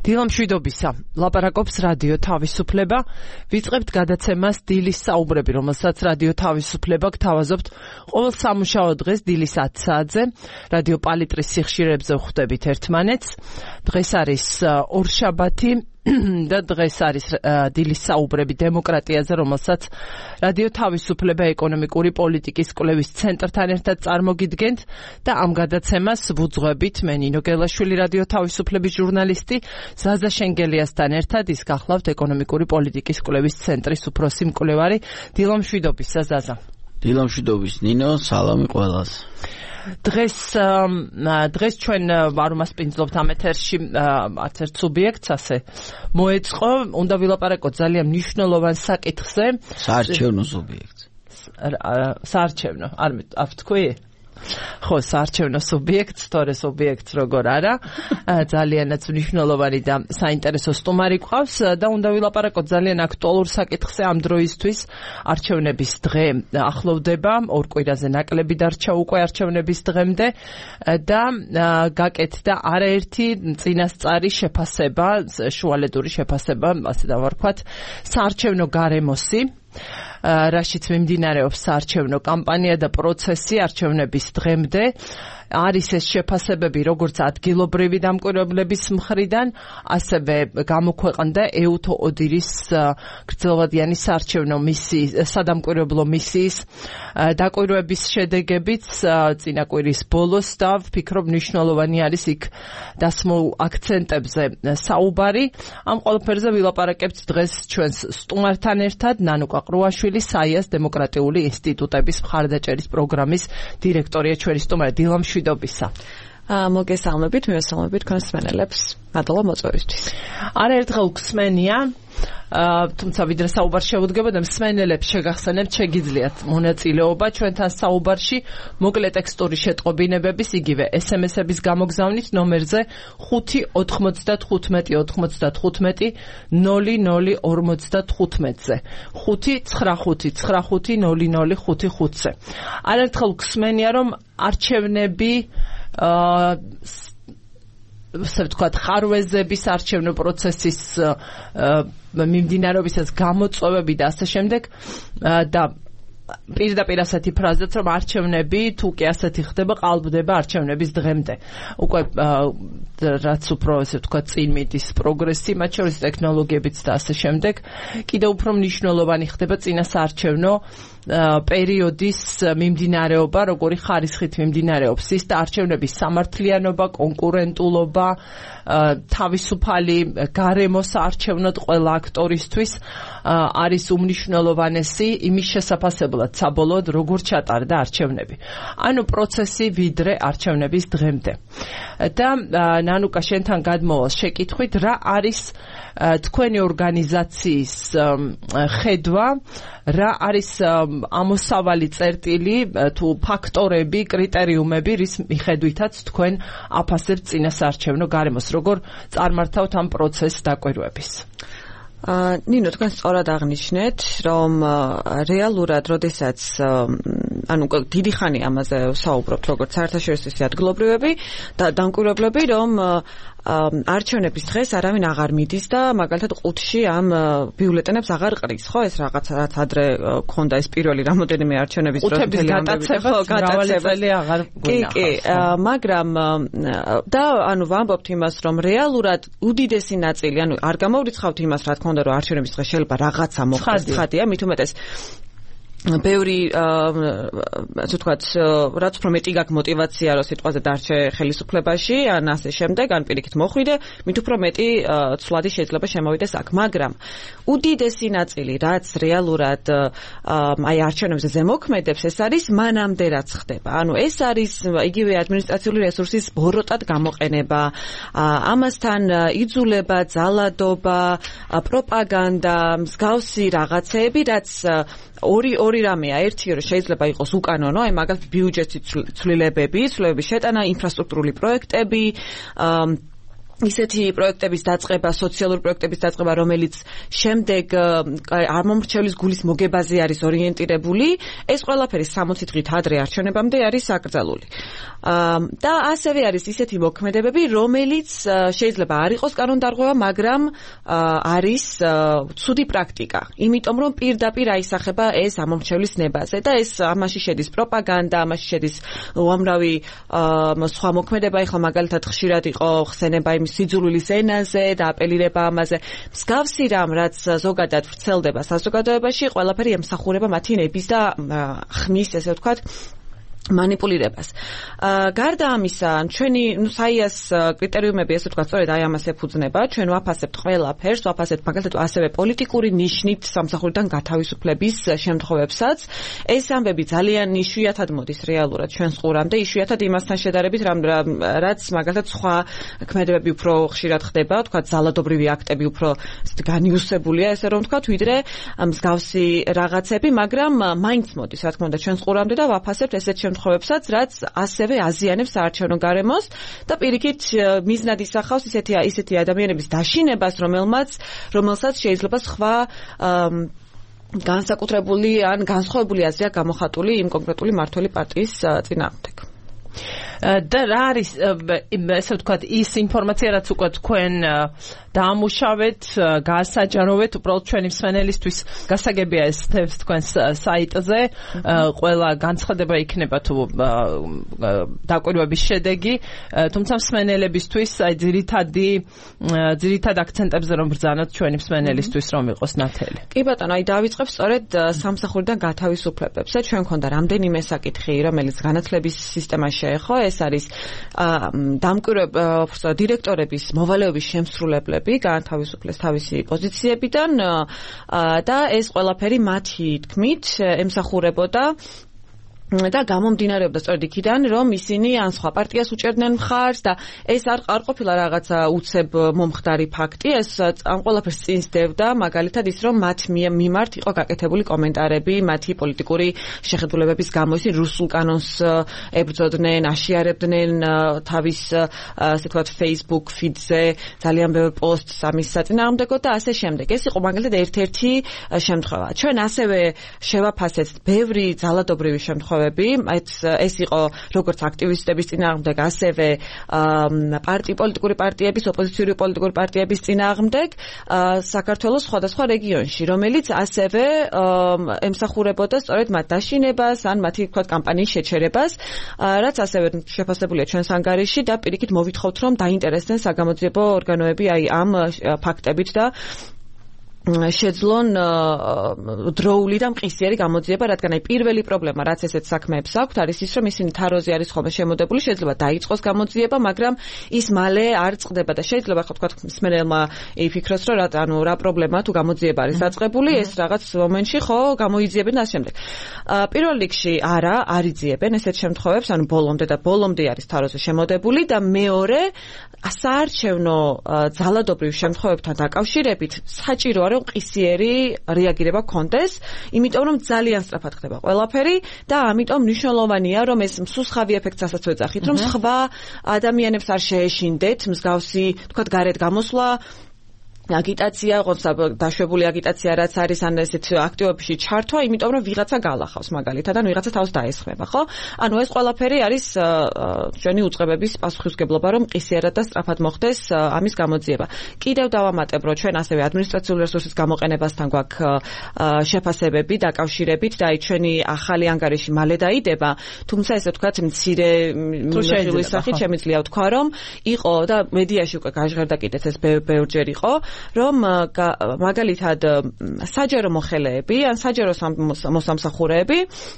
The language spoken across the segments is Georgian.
დილამშვიდობისა, ლაპარაკობს რადიო თავისუფლება. ვიწყებთ გადაცემას დილის საუბრები, რომელსაც რადიო თავისუფლება გთავაზობთ ყოველ სამუშაო დღეს დილის 10 საათზე. რადიო პალიტრის სიხშირებზე ვხვდებით ერთმანეთს. დღეს არის ორშაბათი და დღეს არის დილის საუბრები დემოკრატიაზე, რომელსაც რადიო თავისუფლება ეკონომიკური პოლიტიკის კვლევის ცენტრთან ერთად წარმოგიდგენთ და ამ გადაცემას ვუძღვებით მე ნინო გელაშვილი, რადიო თავისუფლების ჟურნალისტი, ზაზა შენგელიასთან ერთად. ის გახლავთ ეკონომიკური პოლიტიკის კვლევის ცენტრის უფროსი მკვლევარი. დილამშვიდობისა ზაზა. დილამშვიდობის ნინო, სალამი ყველას. დღეს ჩვენ არ უმასპინძლობთ ამ ეთერში არც ერთ სუბიექტს, ასე მოეწყო, უნდა ვილაპარაკოთ ძალიან მნიშვნელოვან საკითხზე. საარჩევნო სუბიექტს. საარჩევნო, არ ვთქვი? ხო, საარჩევნო სუბიექტს, თორე სუბიექტს როგორ არა, ძალიანაც მნიშვნელოვანი და საინტერესო სტუმარი გვყავს და უნდა ვილაპარაკოთ ძალიან აქტუალურ საკითხზე ამ დროისთვის. არჩევნების დღე ახლოვდება, ორ კვირაზე ნაკლები დარჩა უკვე არჩევნების დღემდე და გაკეთდა არაერთი წინასწარი შეფასება, შუალედური შეფასება, ასე დავარქვათ, საარჩევნო გარემოსი, რაშიც მიმდინარეობს საარჩევნო კამპანია და პროცესი არჩევნების დღემდე. არის ეს შეფასებები როგორც ადგილობრივი დამკვირვებლების მხრიდან, ასევე გამოქვეყნდა ეუთო ოდირის გრძელვადიანი საარჩევნო მისიის, სადამკვირვებლო მისიის დაკვირვების შედეგებიც წინა კვირის ბოლოს და ვფიქრობ მნიშვნელოვანი არის იქ დასმულ აქცენტებზე საუბარი. ამ ყველაფერზე ვილაპარაკებთ დღეს ჩვენს სტუმართან ერთად. ნანუკა ყრუაშვილი, საიას დემოკრატიული ინსტიტუტების მხარდაჭერის პროგრამის დირექტორია ჩვენი სტუმარი. დილამშვიდობისა. მოგესალმებით, მივესალმებით თქვენს მსმენელებს. მადლობა მოწვევისთვის. არაერთხელ გსმენია, თუმცა ვიდრე საუბარ შევუდგება და მსმენელებს შეგახსენებთ, შეგიძლიათ მონაწილეობა ჩვენთან საუბარში, მოკლე ტექსტური შეტყობინებების, იგივე SMS-ების გამოგზავნით ნომერზე 595 95 0055-ზე 595-95-0055-ზე. არაერთხელ გსმენია, რომ არჩევნები ასე ვთქვათ, ხარვეზების არჩევნო პროცესის მიმდინარეობისას გამოწვევები და ასე შემდეგ და პირდაპირ ასეთი ფრაზაც, რომ არჩევნები თუ კი ასეთი ხდება, ყალბდება არჩევნების დღემდე. უკვე რაც უფრო ასე ვთქვათ, წინ მიდის პროგრესი, მათ შორის ტექნოლოგიებიც და ასე შემდეგ, კიდევ უფრო მნიშვნელოვანი ხდება წინასაარჩევნო პერიოდის მიმდინარეობა, როგორი ხარისხით მიმდინარეობს ის და არჩევნების სამართლიანობა, კონკურენტულობა, თავისუფალი გარემო საარჩევნოდ ყველა აქტორისთვის არის უმნიშვნელოვანესი იმის შესაფასებლად საბოლოოდ როგორ ჩატარდა არჩევნები. ანუ პროცესი ვიდრე არჩევნების დღემდე. და ნანუკა, შენთან გადმოვალ შეკითხვით, რა არის თქვენი ორგანიზაციის ხედვა, რა არის ამოსავალი წერტილი თუ ფაქტორები, კრიტერიუმები, რის მიხედვითაც თქვენ აფასებთ წინასაარჩევნო გარემოს, როგორ წარმართავთ ამ პროცესს დაკვირვების? ნინო, თქვენ სწორად აღნიშნეთ, რომ რეალურად, როდესაც ანუ დიდი ხანი ამაზე საუბრობთ, როგორც საერთაშორისო ადგილობრივები და დამკვირვებლები, რომ არჩევნების დღეს არავინ აღარ მიდის და მაგალითად ყუთში ამ ბიულეტენებს აღარ ყრის, ხო, ეს რაღაც რაც ადრე ქონდა ეს პირველი რამოდენიმე არჩევნების დროს მთელი გატაცებები აღარ გვინახავს. კი, მაგრამ და ანუ ვამბობთ იმას, რომ რეალურად უდიდესი ნაწილი, ანუ არ გამოვრიცხავთ იმას, რა თქმა უნდა, რომ არჩევნების დღეს შეიძლება რაღაცა მოხდეს ცხადია, მით უმეტეს ბევრი ასე ვთქვათ, რაც უფრო მეტი გაქვს мотиваცია, რომ სიტყვაზე დარჩე ხელისუფლებაში, ან ასე შემდეგ, ან პირიქით მოხვიდე, მით უფრო მეტი ცვლადი შეიძლება შემოვიდეს აქ. მაგრამ უდიდესი ნაწილი, რაც რეალურად აი არჩევნებზე ზემოქმედებს, ეს არის მანამდე რაც ხდება. ანუ ეს არის იგივე ადმინისტრაციული რესურსის ბოროტად გამოყენება, ამასთან იძულება, ძალადობა, პროპაგანდა, მსგავსი რაღაცეები, რაც ორი რამეა. ერთი, რომ შეიძლება იყოს უკანონო, აი მაგალითად ბიუჯეტის ცვლილებების შეტანა, ინფრასტრუქტურული პროექტები, ისეთი პროექტების დაწყება, სოციალური პროექტების დაწყება, რომელიც შემდეგ არ მომრჩევლის გულის მოგებაზე არის ორიენტირებული, ეს ყველაფერი 60 დღით ადრე არჩევნებამდე არის აკრძალული. და ასევე არის ისეთი მოქმედებები, რომელიც შეიძლება არ იყოს კანონდარღვევა, მაგრამ არის ცუდი პრაქტიკა. იმიტომ რომ პირდაპირ აისახება ეს ამომრჩევლის ნებაზე და ეს ამაში შედის პროპაგანდა, ამაში შედის უამრავი სხვა მოქმედება, ეხლა მაგალითად ხშირად იყო ხსენება იმის სიძულვილის ენაზე და აპელირება ამაზე. მსგავსი რამ, რაც ზოგადად ვრცელდება საზოგადოებაში, ყველაფერი ემსახურება მათი ნების და ხმის, ესე ვთქვათ, манипулირებას. გარდა ამისა, ჩვენი საიას კრიტერიუმები, ესე ვთქვათ, სწორედ აი ამას ეფუძნება. ჩვენ ვაფასებთ ყველაფერს, ვაფასებთ მაგალითად ასევე პოლიტიკური ნიშნით სამსახურიდან გათავისუფლების შემთხვევებსაც. ეს ამბები ძალიან იშვიათად მოდის რეალურად ჩვენს ყურამდე, იშვიათად იმასთან შედარებით, რაც მაგალითად სხვა ქმედებები უფრო ხშირად ხდება, ვთქვათ, ძალადობრივი აქტები უფრო განიუსებულია, ესე რომ ვთქვათ, ვიდრე მსგავსი რაღაცები, მაგრამ მაინც მოდის, რა თქმა უნდა, ჩვენს ყურამდე და ვაფასებთ ესეთ შემთხვევებსაც, რაც ასევე აზიანებს საარჩევნო გარემოს და პირიქით მიზნად ისახავს ისეთი ადამიანების დაშინებას, რომელსაც შეიძლება სხვა განსაკუთრებული ან განსხვავებული აზრი აქვს გამოხატული იმ კონკრეტული მმართველი პარტიის წინააღმდეგ. და რა არის ესე ვთქვათ ის ინფორმაცია, რაც უკვე თქვენ დაამუშავეთ, გაასაჯაროვეთ, უბრალოდ ჩვენი მსმენელისთვის გასაგებია ეს თქვენს საიტზე, ყველა განცხადება იქნება თუ დაკვირვების შედეგი, თუმცა მსმენელებისთვის აი ძირითად აქცენტებზე რომ ბრძანოთ ჩვენი მსმენელისთვის რომ იყოს ნათელი. კი ბატონო, აი დავიწყებ სწორედ სამსახურიდან გათავისუფლებებზე. ჩვენ მქონდა რამდენიმე საკითხი, რომელიც განათლების სისტემაში შეეხო, ეს არის დირექტორების მოვალეობის შემსრულებლები გაანთავისუფლეს თავისი პოზიციებიდან და ეს ყველაფერი მათი თქმით ემსახურებოდა და გამომდინარეობდა სწორედ იქიდან, რომ ისინი ან სხვა პარტიას უჭერდნენ მხარს და ეს არ ყოფილა რაღაცა უცებ მომხდარი ფაქტი, ეს ამ ყველაფერს წინს დევდა, მაგალითად ის, რომ მათ მიმართ იყო გაკეთებული კომენტარები, მათი პოლიტიკური შეხედულებების გამო, ისინი რუსულ კანონს ებრძოდნენ, აშიარებდნენ თავის, ასე ვთქვათ, Facebook feed-ზე ძალიან ბევრ პოსტს ამის საწინააღმდეგოდ და ასე შემდეგ. ეს იყო მაგალითად ერთ-ერთი შემთხვევა. ჩვენ ასევე შევაფასეთ ბევრი ძალადობრივი შემთხვევა. ეს იყო როგორც აქტივისტების წინააღმდეგ, ასევე პოლიტიკური პარტიების, ოპოზიციური პოლიტიკური პარტიების წინააღმდეგ საქართველოს სხვადასხვა რეგიონში, რომელიც ასევე ემსახურებოდა სწორედ მათ დაშინებას ან მათი თქვათ კამპანიის შეჩერებას, რაც ასევე შეფასებულია ჩვენს ანგარიში და პირიქით მოვითხოვთ, რომ დაინტერესდნენ საგამოძიებო ორგანოები აი ამ ფაქტებით და შეძლონ დროული და მყისიერი გამოძიება, რადგან აი პირველი პრობლემა, რაც ესეთ საქმეებს აქვთ, არის ის, რომ ისინი თაროზე არის ხოლმე შემოდებული, შეიძლება დაიწყოს გამოძიება, მაგრამ ის მალე არ წყდება და შეიძლება ხო თქვათ მსმენელმა იფიქროს, რომ რა პრობლემა თუ გამოძიება არის დაწყებული, ეს რაღაც მომენტში ხო გამოიძიებენ და ამ შემდეგ. პირველ რიგში არ იძიებენ ესეთ შემთხვევებს, ბოლომდე არის თაროზე შემოდებული და მეორე საარჩევნო ძალადობრივ შემთხვევებთან დაკავშირებით საჭიროა რომ ყისიერი რეაგირება გქონდეს, იმიტომ რომ ძალიან სწრაფად ხდება ყველაფერი და ამიტომ მნიშვნელოვანია რომ ეს მსუსხავი ეფექტს ასაც ვეძახით, რომ სხვა ადამიანებს არ შეეშინდეთ მსგავსი, თქვათ, გარეთ გამოსვლა, აგიტაცია, დაშვებული აგიტაცია, რაც არის ან ესეთ აქტივობებში ჩართვა, იმიტომ რომ ვიღაცა გალახავს მაგალითად, ან ვიღაცა თავს დაესხმება, ხო? ანუ ეს ყველაფერი არის ჩვენი უწყებების პასუხისმგებლობა, რომ ყისიერად და სწრაფად მოხდეს ამის გამოძიება. კიდევ დავამატებ, რომ ჩვენ ასევე ადმინისტრაციული რესურსის გამოყენებასთან გვაქვს შეფასებები დაკავშირებით და აი ჩვენი ახალი ანგარიში მალე დაიდება, თუმცა ესე ვთქვათ, მცირე მიმოხილვის სახით შემიძლია ვთქვა, რომ იყო და მედიაში უკვე გაჟღერდა კიდეც ეს ბევრჯერ იყო, რომ მაგალითად საჯარო მოხელეები ან საჯარო მოსამსახურეები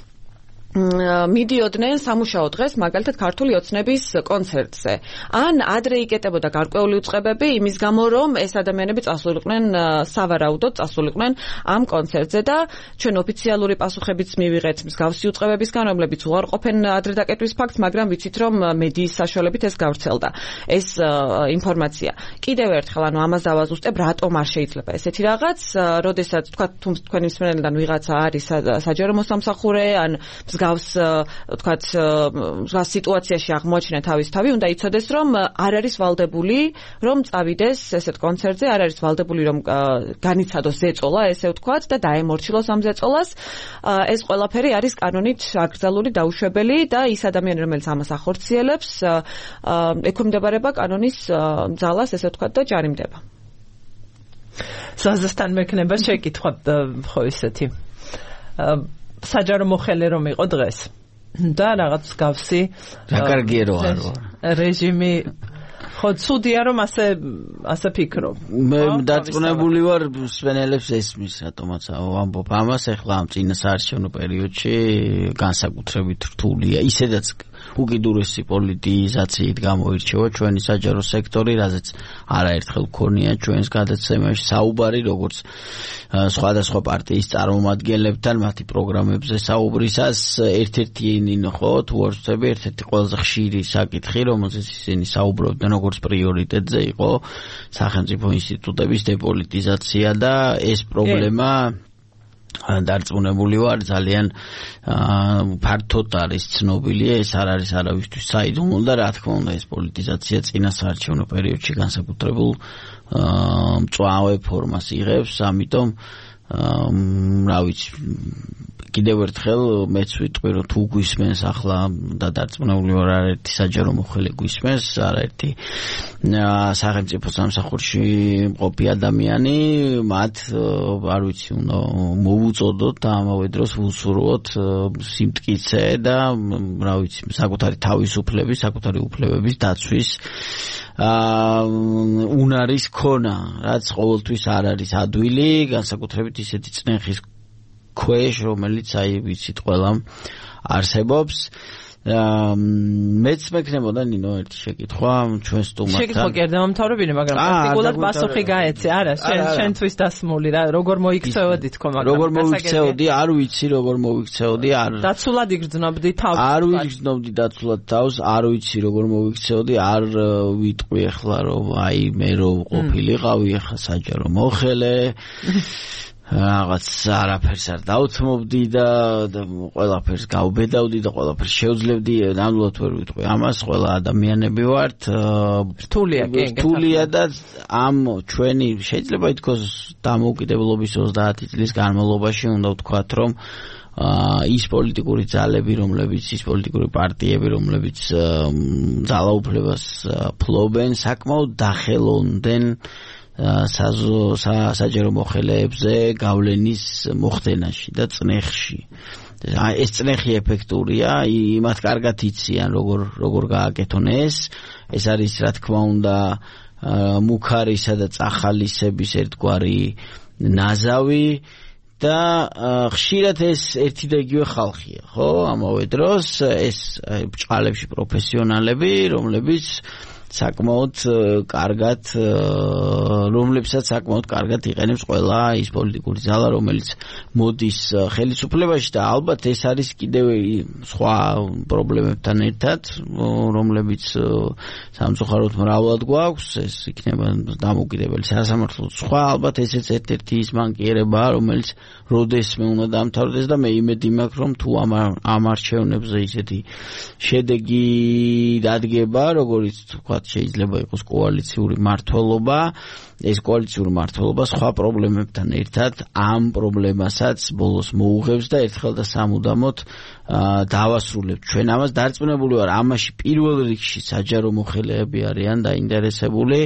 მიდიოდნენ სამუშაო დღეს მაგალითად ქართული ოცნების კონცერტზე. ან ადრე იკეტებოდა გარკვეული უწყებები იმის გამო, რომ ეს ადამიანები წასულიყვნენ სავარაუდოდ წასულიყვნენ ამ კონცერტზე და ჩვენ ოფიციალური პასუხებიც მივიღეთ მსგავსი უწყებებისგან, რომლებიც უარყოფენ ადრე დაკეტვის ფაქტს, მაგრამ ვიცით, რომ მედიის საშუალებით ეს გავრცელდა. ეს ინფორმაცია. კიდევ ერთხელ, ამას დავაზუსტებ, რატომ არ შეიძლება ესეთი რაღაც, როდესაც თქვა თქვენი მსმენელიდან ვიღაცა არის საჯარო მოსამსახურე ან მსგავს თქვათ სიტუაციაში აღმოაჩინა თავის თავი, უნდა იცოდეს, რომ არ არის ვალდებული, რომ წავიდეს ესეთ კონცერტზე, არ არის ვალდებული, რომ განიცადოს ზეწოლა, ესე ვთქვათ, და დაემორჩილოს ამ ზეწოლას. ეს ყველაფერი არის კანონით აკრძალული, დაუშვებელი და ის ადამიანი, რომელიც ამას ახორციელებს, ექვემდებარება კანონის ძალას, ესე ვთქვათ, და ჯარიმდება. ზაზასთან მექნება შეკითხვა ხო ისეთი. საჯარო მოხელე რომ იყო დღეს და რაღაც გავსი რა კარგია რო არო რეჟიმი ხო ცუდია რომ ასე ფიქრობ. მე დაწუნებული ვარ სვენელებს ესმის რატომაც ვამბობ ამას ახლა ამ წინა საარჩევნო პერიოდში განსაკუთრებით რთულია ისედაც უკიდურესი პოლიტიზაციით გამოირჩევა ჩვენი საჯარო სექტორი, რაზეც არაერთხელ გქონია ჩვენს გადაცემაში საუბარი, როგორც სხვადასხვა პარტიის წარმომადგენლებთან მათი პროგრამებზე საუბრისას, ერთ-ერთი ნინოხო თუ არ ვწდები, ერთ-ერთი ყველაზე ხშირი საკითხი, რომელზეც ისინი საუბრობდნენ, როგორც პრიორიტეტზე იყო სახელმწიფო ინსტიტუტების დეპოლიტიზაცია და ეს პრობლემა დარწმუნებული ვარ ძალიან ფართოდ არის ცნობილია ეს არ არის არავისთვის საიდუმლო და რა თქმა უნდა ეს პოლიტიზაცია წინა საარჩევნო პერიოდში განსაკუთრებულ მწვავე ფორმას იღებს ამიტომ რა ვიცი კიდევ ერთხელ მეც ვიტყვი რომ თუ გვისმენს ახლა და დარწმუნებული ვარ არაერთი საჯარო მოხელე გვისმენს არაერთი სახელმწიფო სამსახურში მყოფი ადამიანი მათ არ ვიცი უნდა მოვუწოდოთ და ამავე დროს ვუსურვოთ სიმტკიცე და რა ვიცი საკუთარი თავისუფლების საკუთარი უფლებების დაცვის უნარის ქონა რაც ყოველთვის არ არის ადვილი განსაკუთრებით ისეთი წნეხის ქვეშ რომელიც აი ვიცით ყველამ არსებობს მეც მექნებოდა ნინო ერთი შეკითხვა ჩვენ სტუმართან შეკითხვა კი არ დამამთავრებინე მაგრამ პრაქტიკულად პასუხი გაეცე არა შენთვის დასმული რა როგორ მოიქცეოდი თქო მაგრამ როგორ მოიქცეოდი არ ვიცი როგორ მოიქცეოდი არ დაცულად იგრძნობდი თავს არ ვიგრძნობდი დაცულად თავს არ ვიცი როგორ მოიქცეოდი არ ვიტყვი ახლა რომ აი მე რო ყოფილიყავი ახლა საჯარო მოხელე რაღაც არაფერს არ დავთმობდი და ყველაფერს გავბედავდი და ყველაფერს შევძლებდი ნამდვილად ვერ ვიტყვი ამას ყველა ადამიანები ვართ რთულია და ამ ჩვენი შეიძლება ითქვას დამოუკიდებლობის 30 წლის განმავლობაში უნდა ვთქვათ რომ ის პოლიტიკური ძალები რომლებიც ის პოლიტიკური პარტიები რომლებიც ძალაუფლებას ფლობენ საკმაოდ დახელონდნენ საჯარო მოხელეებზე გავლენის მოხდენაში და წნეხში. ეს წნეხი ეფექტურია, იმათ კარგად იციან როგორ გააკეთონ ეს არის რა თქმა უნდა მუქარისა და წახალისების ერთგვარი ნაზავი და ხშირად ეს ერთი და იგივე ხალხია, ხო? ამავე დროს ეს ბჭყალებში პროფესიონალები, რომლებიც საკმაოდ კარგად რომლებსაც საკმაოდ კარგად იყენებს ყველა ის პოლიტიკური ძალა რომელიც მოდის ხელისუფლებაში და ალბათ ეს არის კიდევ სხვა პრობლემებთან ერთად რომლებიც სამწუხაროდ მრავლად გვაქვს ეს იქნება დამოუკიდებელი სასამართლო სხვა ალბათ ესეც ერთ-ერთი ის მანკიერებაა რომელიც როდესმე უნდა დამთავრდეს და მე იმედი მაქვს რომ თუ ამ არჩევნებზე ისეთი შედეგი დადგება როგორც თქვა შეიძლება იყოს კოალიციური მმართველობა ეს კოალიციური მმართველობა სხვა პრობლემებთან ერთად ამ პრობლემასაც ბოლოს მოუღებს და ერთხელ და სამუდამოდ დავასრულებთ ჩვენ ამას დარწმუნებული ვარ ამაში პირველ რიგში საჯარო მოხელეები არიან დაინტერესებული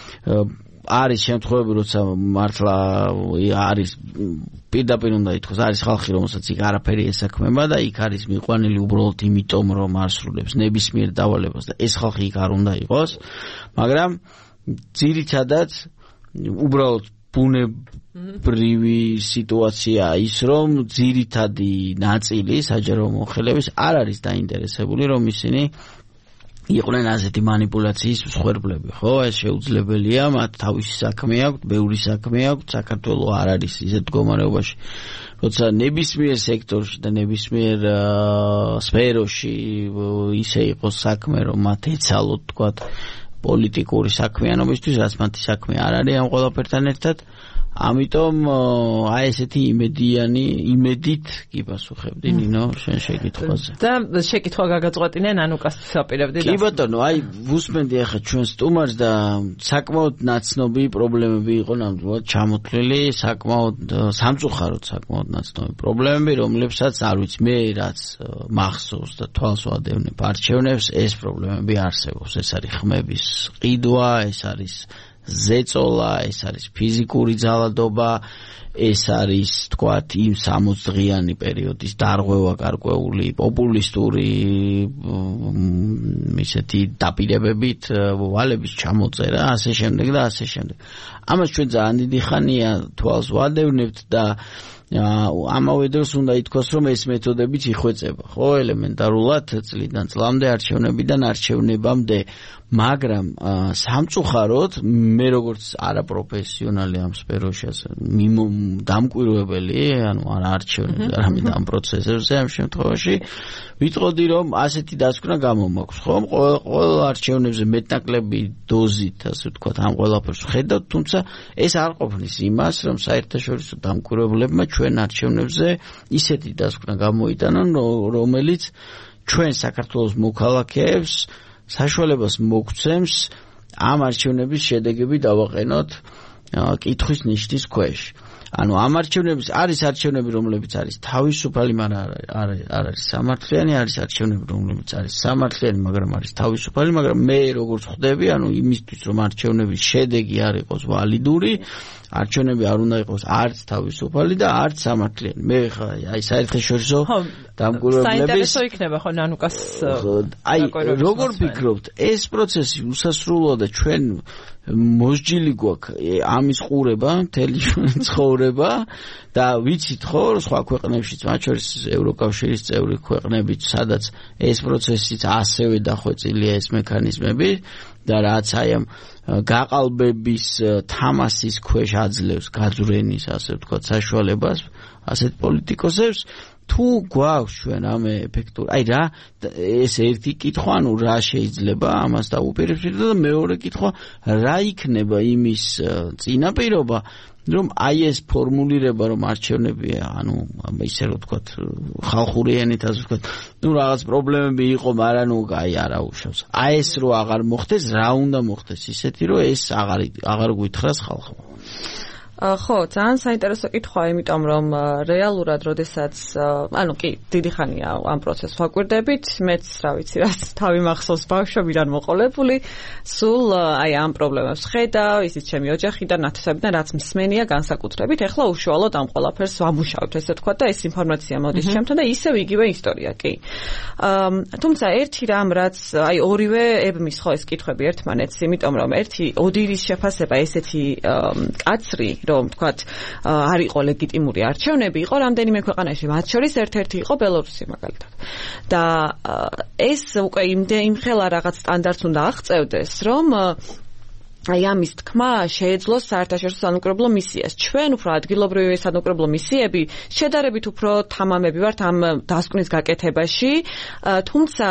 არის შემთხვევები როცა მართლა არის პირდაპირ უნდა ითქვას არის ხალხი რომელსაც იქ არაფერი ესაქმება და იქ არის მიყვანილი უბრალოდ იმიტომ რომ ასრულებს ნებისმიერ დავალებას და ეს ხალხი იქ არ უნდა იყოს მაგრამ ძირითადად უბრალოდ ბუნებრივი სიტუაციაა ის რომ ძირითადი ნაწილი საჯარო მოხელეების არ არის დაინტერესებული რომ ისინი იყვნენ ასეთი მანიპულაციის მსხვერპლები, ხო? ეს შეუძლებელია, მათ თავისი საქმე აქვთ, ბევრი საქმე აქვთ, საქართველოს არ არის ისეთ მდგომარეობაში, როცა ნებისმიერ სექტორში და ნებისმიერ სფეროში ისე იყოს საქმე, რომ მათ ეცალოთ, თქვათ, პოლიტიკური საქმიანობისთვის, რაც მათი საქმე არ არის ამ ყველაფერთან ერთად, ამიტომ აი ესეთი იმედით კი პასუხებდი ნინო შენ შეკითხვაზე. და შეკითხვა გაგაწყვეტინე ნანუკას საპირებდი. კი ბატონო, აი ვუსმენდი ახლა ჩვენ სტუმარს და საკმაოდ ნაცნობი პრობლემები იყო ნამდვილად ჩამოთვლილი, საკმაოდ სამწუხაროდ საკმაოდ ნაცნობი პრობლემები, რომლებსაც არ ვიცი მე რაც მახსოვს და თვალს ვადევნებ არჩევნებს, ეს პრობლემები არსებობს. ეს არის ხმების ყიდვა, ეს არის ზეწოლა, ეს არის ფიზიკური ძალადობა, ეს არის თქვათ იმ 60 დღიანი პერიოდის დარღვევა გარკვეული პოპულისტური ისეთი დაპირებებით ვალების ჩამოწერა, ასე შემდეგ და ასე შემდეგ. ამას ჩვენ ძალიან დიდი ხანია თვალს ვადევნებთ და ამავე დროს უნდა ითქვას, რომ ეს მეთოდებიც იხვეწება, ხო, ელემენტარულად წლიდან წლამდე არჩევნებიდან არჩევნებამდე, მაგრამ სამწუხაროდ მე როგორც არაპროფესიონალი ამ სფეროში დამკვირვებელი, ანუ არა არჩევნებზე, არამედ ამ პროცესებზე ამ შემთხვევაში ვიტყოდი, რომ ასეთი დასკვნა გამომაქვს, ხომ? ყველა არჩევნებზე მეტნაკლები დოზით, ასე ვთქვათ, ამ ყველაფერს ვხედავთ, თუმცა ეს არ ყოფნის იმას, რომ საერთაშორისო დამკვირვებლებმა ჩვენ არჩევნებზე ისეთი დასკვნა გამოიტანონ, რომელიც ჩვენ საქართველოს მოქალაქეებს საშუალებას მოგცემს ამ არჩევნების შედეგები დავაყენოთ კითხვის ნიშნის ქვეშ. ანუ ამ არჩევნების არის არჩევნები, რომლებიც არის თავისუფალი, მაგრამ არ არის სამართლიანი, არის არჩევნები, რომლებიც არის სამართლიანი, მაგრამ არის თავისუფალი, მაგრამ მე როგორც ხვდები, ანუ იმისთვის, რომ არჩევნების შედეგი არ იყოს ვალიდური, არჩევნები არ უნდა იყოს არც თავისუფალი და არც სამართლიანი. მე ხა აი საერთაშორისო დამკვირვებლების საინტერესო იქნება ხო ნანუკას აი როგორ ფიქრობთ ეს პროცესი უსასრულოა და ჩვენ მოსჯილი გვაქვს ამის ყურება მთელი ცხოვრება და ვიცით ხო სხვა ქვეყნებშიც მათ შორის ევროკავშირის წევრი ქვეყნებიც სადაც ეს პროცესიც ასევე დახვეწილია ეს მექანიზმები და რაც აი ამ გაყალბების თამასის ქვეშ აძლევს გაძვრენის ასე ვთქვათ საშუალებას ასეთ პოლიტიკოსებს თუ გვაქვს ჩვენ ამ ეფექტური აი რა ეს ერთი კითხვა ანუ რა შეიძლება ამას დაუპირისპირდეთ და მეორე კითხვა რა იქნება იმის წინაპირობა რომ აი ეს ფორმულირება რომ არჩევნებია ანუ ისე რომ ვთქვათ ხალხური ენით ასე ვთქვათ ნუ რაღაც პრობლემები იყო მაგრამ ნუ აი არა უშავს აი ეს რო აღარ მოხდეს რა უნდა მოხდეს ისეთი რომ ეს აღარ გვითხრას ხალხმა ხო, ძალიან საინტერესო კითხვაა, იმიტომ რომ რეალურად, როდესაც, ანუ კი, დიდი ხანია ამ პროცესს ვაკვირდებით, მეც, რა ვიცი, რაც თავი მახსოვს ბავშვობიდან მოყოლებული, სულ აი ამ პრობლემებს ხედავ, ისიც ჩემი ოჯახიდან, ნათესავიდან, რაც მსმენია განსაკუთრებით, ეხლა უშუალოდ ამ ყველაფერს ვამუშავებთ, ესე ვთქვათ და ეს ინფორმაცია მოდის ჩემთან და ისევ იგივე ისტორია, კი. თუმცა ერთი რამ, რაც აი ორივე ებმის ხო ეს კითხვები ერთმანეთს, იმიტომ რომ ერთი ოდირის შეფასება ესეთი კაცრი რომ თქვათ არ იყო ლეგიტიმური არჩევნები, იყო რამდენიმე ქვეყანაში, მათ შორის ერთ-ერთი იყო ბელორუსი მაგალითად. და ეს უკვე იმხელა რაღაც სტანდარტს უნდა აღწევდეს, რომ აი ამის თქმა შეეძლოს საერთაშორისო სანუკრებლო მისიას. ჩვენ უფრო ადგილობრივი სანუკრებლო მისიები შედარებით უფრო თამამები ვართ ამ დასკვნის გაკეთებაში, თუმცა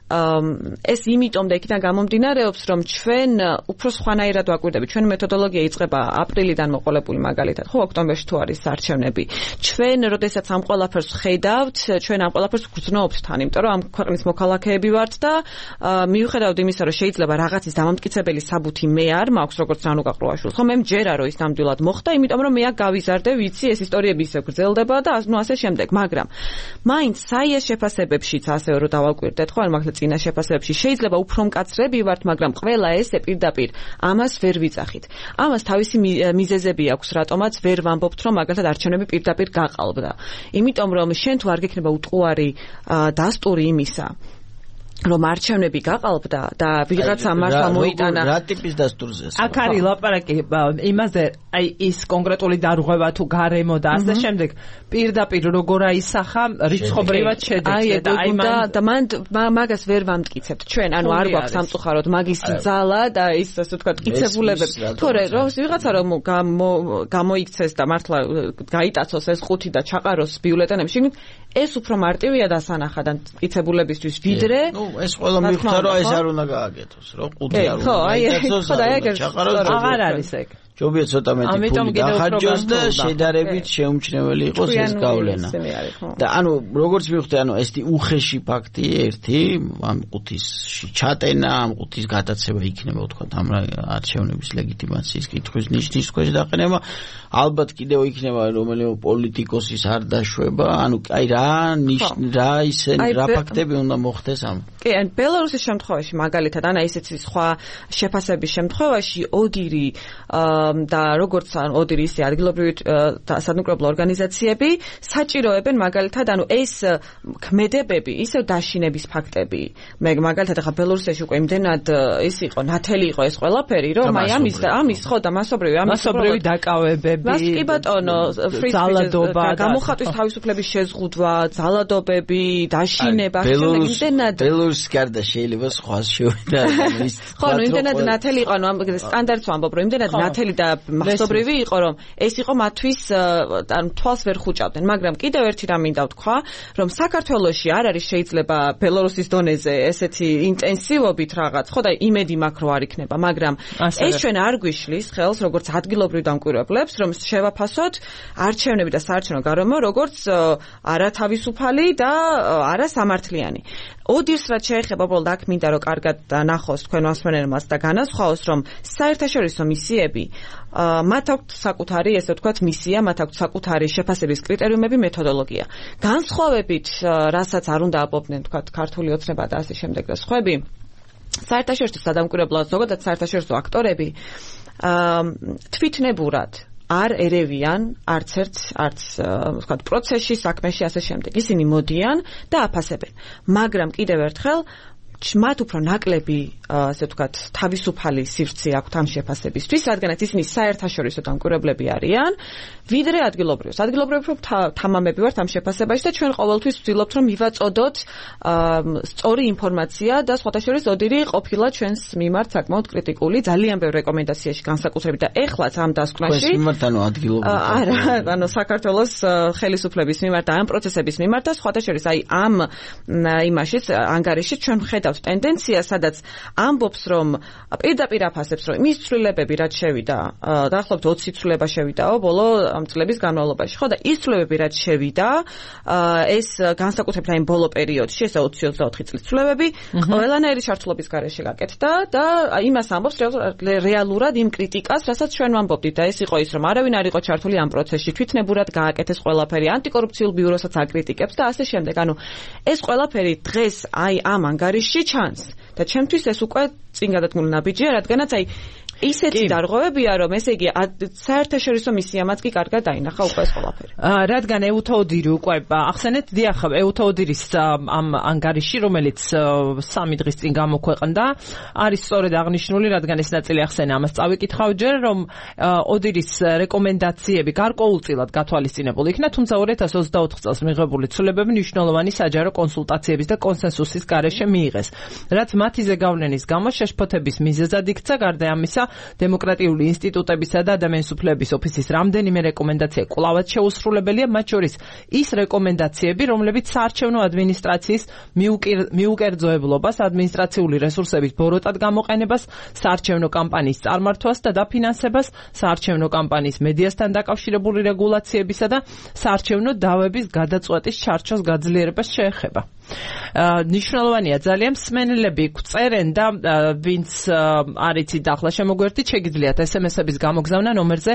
ეს იმიტომ და იქიდან გამომდინარეობს, რომ ჩვენ უფრო სხვანაირად ვაკვირდებით. ჩვენი მეთოდოლოგია იწყება აპრილიდან მოყოლებული მაგალითად, ხო, ოქტომბერში თუ არის არჩევნები. ჩვენ, როდესაც ამ ყველაფერს ხედავთ, ჩვენ ამ ყველაფერს ვგრძნობთ თან, იმიტომ რომ ამ ქვეყნის მოქალაქეები ვართ და მიუხედავად იმისა, რომ შეიძლება რაღაცის დამამტკიცებელი საბუთი მე არ მაქვს, როგორც რანუკა ყრუაშვილს, ხო, მე მჯერა, რომ ის ნამდვილად მოხდა, იმიტომ რომ მე აქ გავიზარდე, ვიცი, ეს ისტორიები ისე გრძელდება და ნუ ასე შემდეგ, მაგრამ მაინც საიეს შეფასებებშიც ასევე რომ დავაკვირდეთ, ხო, მაგალითად წინა შეფასებებში შეიძლება უფრო მკაცრები ვართ, მაგრამ ყველა ესე პირდაპირ ამას ვერ ვიძახით. ამას თავისი მიზეზები აქვს, რატომაც ვერ ვამბობთ, რომ მაგალითად არჩევნები პირდაპირ გაყალბდა. იმიტომ რომ შენ თუ არ გექნება უტყუარი დასტური იმისა, რომ არჩევნები გაყალბდა და ვიღაცა მართლა მოიტანა რა ტიპის დასტურზეა? აქ არის ლაპარაკი იმაზე, აი ის კონკრეტული დარღვევა თუ გარემო და ასე შემდეგ, პირდაპირ როგორ აისახა რიცხობრივად შედეგზე და აი მან მაგას ვერ ვამტკიცებთ ჩვენ, ანუ არ გვაქვს სამწუხაროდ მაგის ძალა და ის ასე ვთქვათ მტკიცებულებები. თორე რომ ვიღაცა რომ გამოიქცეს და მართლა გაიტაცოს ეს ხუთი და ჩაყაროს ბიულეტენებში, ეს უფრო მარტივია დასანახად ან მტკიცებულებისთვის ვიდრე ეს ყველა მიხდა რომ ეს არ უნდა გააკეთოს, რომ ყუთი არ უნდა გააკეთოს. აღარ არის ეგ. ჯობია ცოტა მეტი ფული დახარჯოს და შედარებით შეუმჩნეველი იყოს ეს გავლენა. და ანუ როგორც მივხვდი, ანუ ეს უხეში ფაქტი ერთი, ამ ყუთისში ჩატენა, ამ ყუთის გადაცემა იქნება ვთქვათ ამ არჩევნების ლეგიტიმაციის კითხვის ნიშნის ქვეშ დაყენება. ალბათ კიდევ იქნება რომელიმე პოლიტიკოსის არ დაშვება, ანუ აი რა ფაქტები უნდა მოხდეს ამ. კი, ან ბელარუსის შემთხვევაში მაგალითად, ან ისეთი სხვა შეფასების შემთხვევაში ოდირი და როგორც ოდირი ისე ადგილობრივი სადმოკრებულო ორგანიზაციები საჭიროებენ მაგალითად, ანუ ეს ქმედებები, ისევ დაშინების ფაქტები. მაგალითად ახლა ბელარუსიაში უკვე იმდენად ის იყო, ნათელი იყო ეს ყველაფერი, რომ აი ამის ხო და მასობრივი დაკავებები, კი ბატონო, ძალადობა, გამოხატვის თავისუფლების შეზღუდვა, ძალადობები, დაშინება, იმდენად ბელარუსის გარდა შეიძლება სხვა შევიდა ის. ხო, იმდენად ნათელი იყო, ანუ სტანდარტს ვამბობ, რომ იმდენად ნათელი და მასობრივი იყო, რომ ეს იყო მათთვის ანუ თვალს ვერ ხუჭავდნენ, მაგრამ კიდევ ერთი რამ მინდა ვთქვა, რომ საქართველოში არ არის შეიძლება ბელარუსის დონეზე ესეთი ინტენსივობით რაღაც, ხო და იმედი მაქვს რომ არ იქნება, მაგრამ ეს ჩვენ არ გვიშლის ხელს როგორც ადგილობრივ დამკვირვებლებს, რომ შევაფასოთ არჩევნები და საარჩევნო გარემო როგორც არათავისუფალი და არასამართლიანი. ოდირს რაც შეეხება უბრალოდ აქ მინდა რომ კარგად ნახოს თქვენ მასმენელმაც და განასხვაოს რომ საერთაშორისო მისიები მათ აქვთ საკუთარი ესე ვთქვათ მისია, მათ აქვთ საკუთარი შეფასების კრიტერიუმები, მეთოდოლოგია. განსხვავებით რასაც არ უნდა აპობდნენ ვთქვათ ქართული ოცნება და ასე შემდეგ და სხვები საერთაშორისო სადამკვირვებლო ზოგადად საერთაშორისო აქტორები თვითნებურად არ ერევიან არც ვთქვათ პროცესში, საქმეში ასე შემდეგ. ისინი მოდიან და აფასებენ. მაგრამ კიდევ ერთხელ მათ უფრო ნაკლები ასე ვთქვათ თავისუფალი სივრცე აქვთ ამ შეფასებისთვის, რადგანაც ისინი საერთაშორისო დამკვირვებლები არიან, ვიდრე ადგილობრივი. ადგილობრივი თამამები ვართ ამ შეფასებაში და ჩვენ ყოველთვის ვცდილობთ რომ მივაწოდოთ სწორი ინფორმაცია და სხვათა შორის ოდირი ყოფილა ჩვენს მიმართ საკმაოდ კრიტიკული, ძალიან ბევრ რეკომენდაციაში განსაკუთრებით და ეხლაც ამ დასკვნაში. ეს მიმართ ანუ ადგილობრივი. არა, ანუ საქართველოს ხელისუფლების მიმართ და ამ პროცესების მიმართ და სხვათა შორის აი ამ იმაშიც ანგარიშში ჩვენ ვხედავთ ტენდენცია, სადაც ამბობს რომ პირდაპირ აფასებს რომ ის ცვლილებები რაც შევიდა, დაახლოებით 20 ცვლილება შევიდაო ბოლო ამ წლების განმავლობაში, ხო და ის ცვლილებები რაც შევიდა, ეს განსაკუთრებით აი ბოლო პერიოდში, ეს 20-24 წლის ცვლილებები, ყველანაირი ჩართულობის გარეშე გაკეთდა და იმას ამბობს რეალურად იმ კრიტიკას, რასაც ჩვენ ვამბობდით და ეს იყო ის რომ არავინ არ იყო ჩართული ამ პროცესში, თვითნებურად გააკეთეს ყველაფერი, ანტიკორუფციულ ბიუროსაც აკრიტიკებს და ასე შემდეგ. ანუ ეს ყველაფერი დღეს აი ამ ანგარიშში ჩანს და ჩემთვის ეს უკვე წინ გადადგმული ნაბიჯია, რადგანაც აი ისეთი დარღვევებია, რომ ესე იგი საერთაშორისო მისიამაც კი კარგად დაინახა უკვე ეს ყველაფერი. რადგან ეუთოდირი უკვე ახსენეთ, დიახ, ეუთოდირის ამ ანგარიში, რომელიც 3 დღის წინ გამოქვეყნდა, არის სწორედ აღნიშნული, რადგან ეს ნაწილი ახსენა, ამას წავიკითხავ ჯერ, რომ ოდირის რეკომენდაციები გარკვეულწილად გათვალისწინებული იქნა, თუმცა 2024 წელს მიღებული ცვლილებები მნიშვნელოვანი საჯარო კონსულტაციების და კონსენსუსის გარეშე მიიღეს, რაც მათი ზეგავლენის გამო შეშფოთების მიზეზად იქცა. გარდა ამისა, დემოკრატიული ინსტიტუტებისა და ადამიანის უფლებების ოფისის რამდენიმე რეკომენდაცია კვლავაც შეუსრულებელია, მათ შორის ის რეკომენდაციები, რომლებიც საარჩევნო ადმინისტრაციის მიუკერძოებლობას, ადმინისტრაციული რესურსების ბოროტად გამოყენებას, საარჩევნო კამპანიის წარმართვას და დაფინანსებას, საარჩევნო კამპანიის მედიასთან დაკავშირებული რეგულაციებისა და საარჩევნო დავების გადაწყვეტის ჩარჩოს გაძლიერებას შეეხება. ნიშნულოვანია ძალიან მსმენელები გვწერენ და ვინც არიცით ახლა შემოგვერთით, შეგიძლიათ SMS-ების გამოგზავნა ნომერზე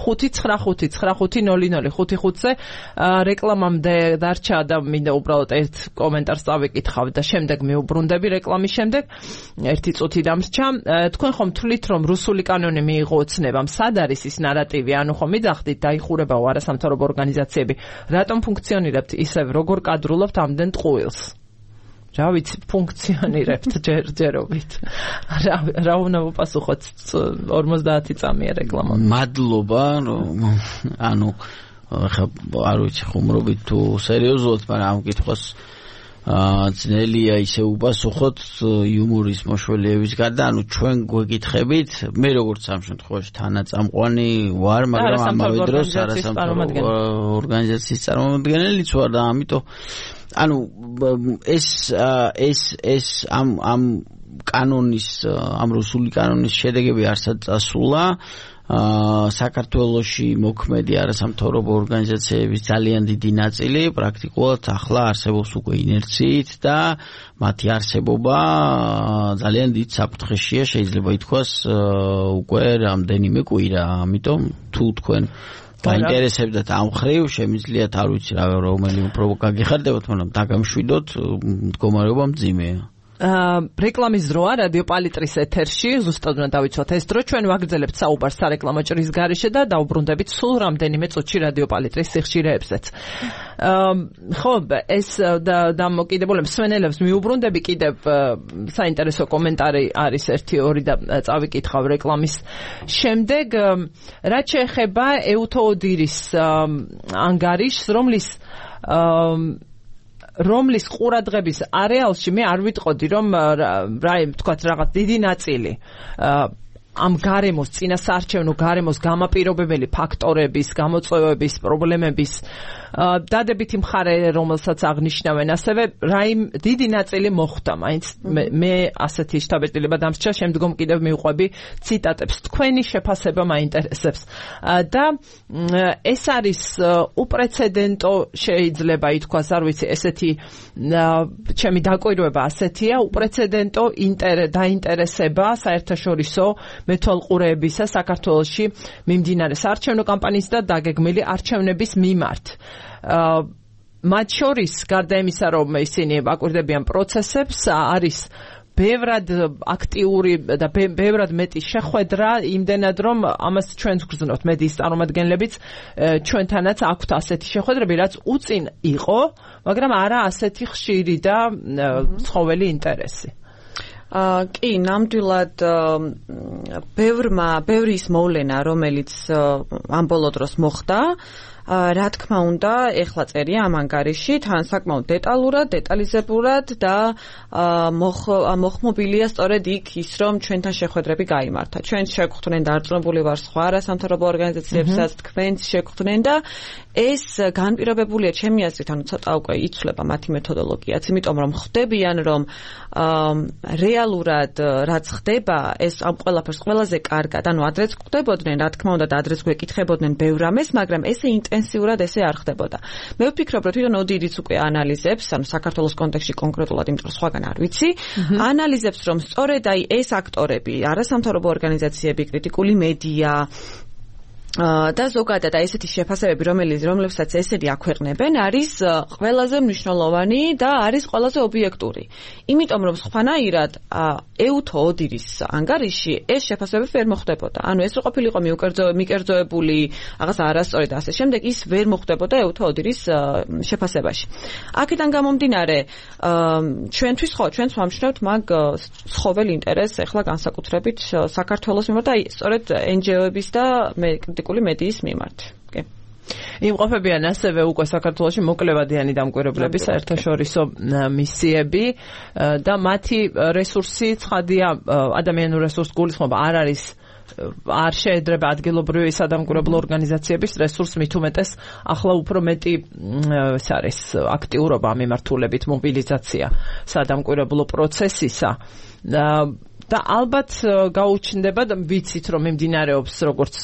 595590055-ზე. რეკლამამდე დარჩა და მინდა უბრალოდ ერთ კომენტარს წავიკითხავ და შემდეგ მივუბრუნდები რეკლამის შემდეგ. 1 წუთი დამრჩა. თქვენ ხომ თვლით, რომ რუსული კანონი მიიღო ოცნებამ? სად არის ის ნარატივი? ანუ ხომ მიძახდით დაიხურებაო არასამთავრობო ორგანიზაციები? რატომ ფუნქციონირებთ ისევ, როგორ კადრულობთ ამდენ ტყუილს? რა ვიცი, ფუნქციონირებთ ჯერჯერობით. რა უნდა ვუპასუხოთ 50 წამია რეკლამა. მადლობა, ანუ არ ვიცი ხუმრობით თუ სერიოზულად, მაგრამ ამ კითხვას ძნელია ისე უპასუხოთ იუმორის მოშველიების გარდა, ანუ ჩვენ გვეკითხებით, მე როგორც ამ შემთხვევაში თანაწამყვანი ვარ, მაგრამ ამავე დროს არასამთავრობო ორგანიზაციის წარმომადგენელიც ვარ და ამიტომ ანუ ეს ამ კანონის, ამ რუსული კანონის შედეგები არსად წასულა, საქართველოში მოქმედი არასამთავრობო ორგანიზაციების ძალიან დიდი ნაწილი პრაქტიკულად ახლა არსებობს უკვე ინერციით და მათი არსებობა ძალიან დიდ საფრთხეშია, შეიძლება ითქვას უკვე რამდენიმე კვირა. ამიტომ თუ თქვენ გაინტერესებდათ ამ ხრივ, შემიძლიათ არ ვიცი რომელი უფრო გაგიხარდებათ, მაგრამ დაგამშვიდოთ, მდგომარეობა მძიმეა. რეკლამის დროა რადიო პალიტრის ეთერში, ზუსტად უნდა დავიცვათ ეს დრო, ჩვენ ვაგრძელებთ საუბარს სარეკლამო ჭრის გარეშე და დავუბრუნდებით სულ რამდენიმე წუთში რადიო პალიტრის სიხშირეებზეც. ხო, ეს დამოკიდებულებს სვენელებს მიუბრუნდები, კიდევ საინტერესო კომენტარი არის 1-2 და წავიკითხავ რეკლამის შემდეგ. რაც შეეხება ეუთოოდირის ანგარიშს, რომლის ყურადღების არეალში მე არ ვიტყოდი, რომ თქვათ რაღაც დიდი ნაწილი ამ გარემოს, წინასაარჩევნო გარემოს გამაპირობებელი ფაქტორების, გამოწვევების, პრობლემების დადებითი მხარე, რომელსაც აღნიშნავენ, ასევე დიდი ნაწილი მოხდა, მაინც მე ასეთი შთაბეჭდილება დამსჭა, შემდგომ კიდევ მივყვები ციტატებს. თქვენი შეფასება მაინტერესებს. და ეს არის უპრეცედენტო, შეიძლება ითქვას, არ ვიცი, ესეთი ჩემი დაკვირვება ასეთია, უპრეცედენტო დაინტერესება საერთაშორისო მეთვალყურეებისა საქართველოში მიმდინარე საარჩევნო კამპანიის და დაგეგმილი არჩევნების მიმართ. მათ შორის, გარდა იმისა, რომ ისინი აკვირდებიან პროცესებს, არის ბევრად აქტიური და ბევრად მეტი შეხვედრა, იმდენად რომ ამას ჩვენც გრძნობთ, მედიის წარმომადგენლებიც ჩვენთანაც აქვთ ასეთი შეხვედრები, რაც უწინ იყო, მაგრამ არა ასეთი ხშირი და ცხოველი ინტერესი. კი, ნამდვილად ბევრი ის მოვლენა, რომელიც ამ ბოლო დროს მოხდა, რა თქმა უნდა, ეხლა წერია ამ ანგარიში, თან საკმაოდ დეტალურად, დეტალიზებურად და მოხმობილია სწორედ იქ ის, რომ ჩვენთან შეხვედრები გაიმართა. ჩვენც შეგხვდნენ დარწმუნებული ვარ სხვა არასამთავრობო ორგანიზაციებსაც, თქვენც შეგხვდნენ და ეს განპირობებულია ჩემი აზრით, ანუ ცოტა უკვე იცვლება მათი მეთოდოლოგიაც, იმიტომ რომ ხვდებიან, რომ რეალურად რაც ხდება, ეს ამ ყველაფერს ყველაზე კარგად, ანუ ადრეც ხვდებოდნენ, რა თქმა უნდა, და ადრეც გვეკითხებოდნენ ბევრ რამეს, მაგრამ ესე ინტენსიურად ესე არ ხდებოდა. მე ვფიქრობ, რომ თვითონ ოდირიც უკვე ანალიზებს, ანუ საქართველოს კონტექსტში კონკრეტულად, იმიტომ რომ სხვაგან არ ვიცი, ანალიზებს, რომ სწორედ აი ეს აქტორები, არასამთავრობო ორგანიზაციები, კრიტიკული მედია და ზოგადად ესეთი შეფასებები, რომლებსაც ესენი აქვეყნებენ, არის ყველაზე მნიშვნელოვანი და არის ყველაზე ობიექტური. იმიტომ რომ სხვანაირად ეუთოოდირის ანგარიში ეს შეფასებები ვერ მოხდებოდა. ანუ ეს ყოფილიყო მიკერძოებული, რაღაც არასწორი და ასე შემდეგ, ის ვერ მოხდებოდა ეუთოოდირის შეფასებაში. აქედან გამომდინარე, ჩვენთვის ჩვენც ვამჩნევთ მაგ ცხოველ ინტერესს ახლა განსაკუთრებით საქართველოს მიმართ, აი სწორედ NGO-ების და მედიის მიმართ. იმყოფებიან ასევე უკვე საქართველოში მოკლევადიანი დამკვირვებლები, საერთაშორისო მისიები და მათი რესურსი ცხადია, ადამიანურ რესურსს გულისხმობა არ შეედრება ადგილობრივი სადამკვირვებლო ორგანიზაციების რესურსს, მით უმეტეს ახლა უფრო მეტი ეს არის აქტიურობა მიმართულებით, მობილიზაცია სადამკვირვებლო პროცესისა. და ალბათ გაუჩნდება და ვიცით, რომ მიმდინარეობს როგორც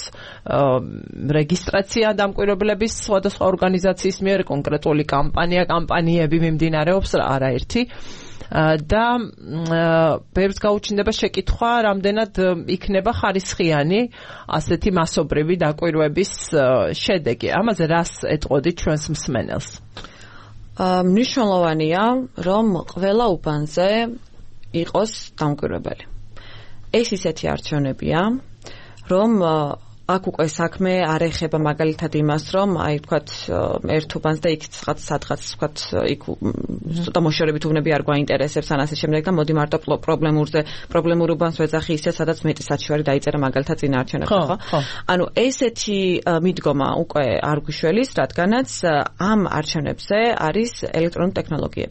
რეგისტრაცია დამკვირვებლების სხვადასხვა ორგანიზაციის მიერ, კონკრეტული კამპანიები მიმდინარეობს არაერთი და ბევრს გაუჩნდება შეკითხვა, რამდენად იქნება ხარისხიანი ასეთი მასობრივი დაკვირვების შედეგი. ამაზე რას ეტყოდით ჩვენს მსმენელს? მნიშვნელოვანია, რომ ყველა უბანზე იყოს დამკვირვებელი. ეს ისეთი არჩევნებია, რომ აქ უკვე საქმე არ ეხება მაგალითად იმას, რომ აი ვთქვათ ერთ უბანს და იქ სადღაც ვთქვათ იქ ცოტა მოშორებით უბნები არ გვაინტერესებს ან ასე შემდეგ და მოდი მარტო პრობლემურ უბანს ვეძახი ისე, სადაც მეტი საჩივარი დაიწერა მაგალითად წინაარჩევნებში, ხო? ანუ ესეთი მიდგომა უკვე არ გვიშველის, რადგანაც ამ არჩევნებზე არის ელექტრონული ტექნოლოგიებიც.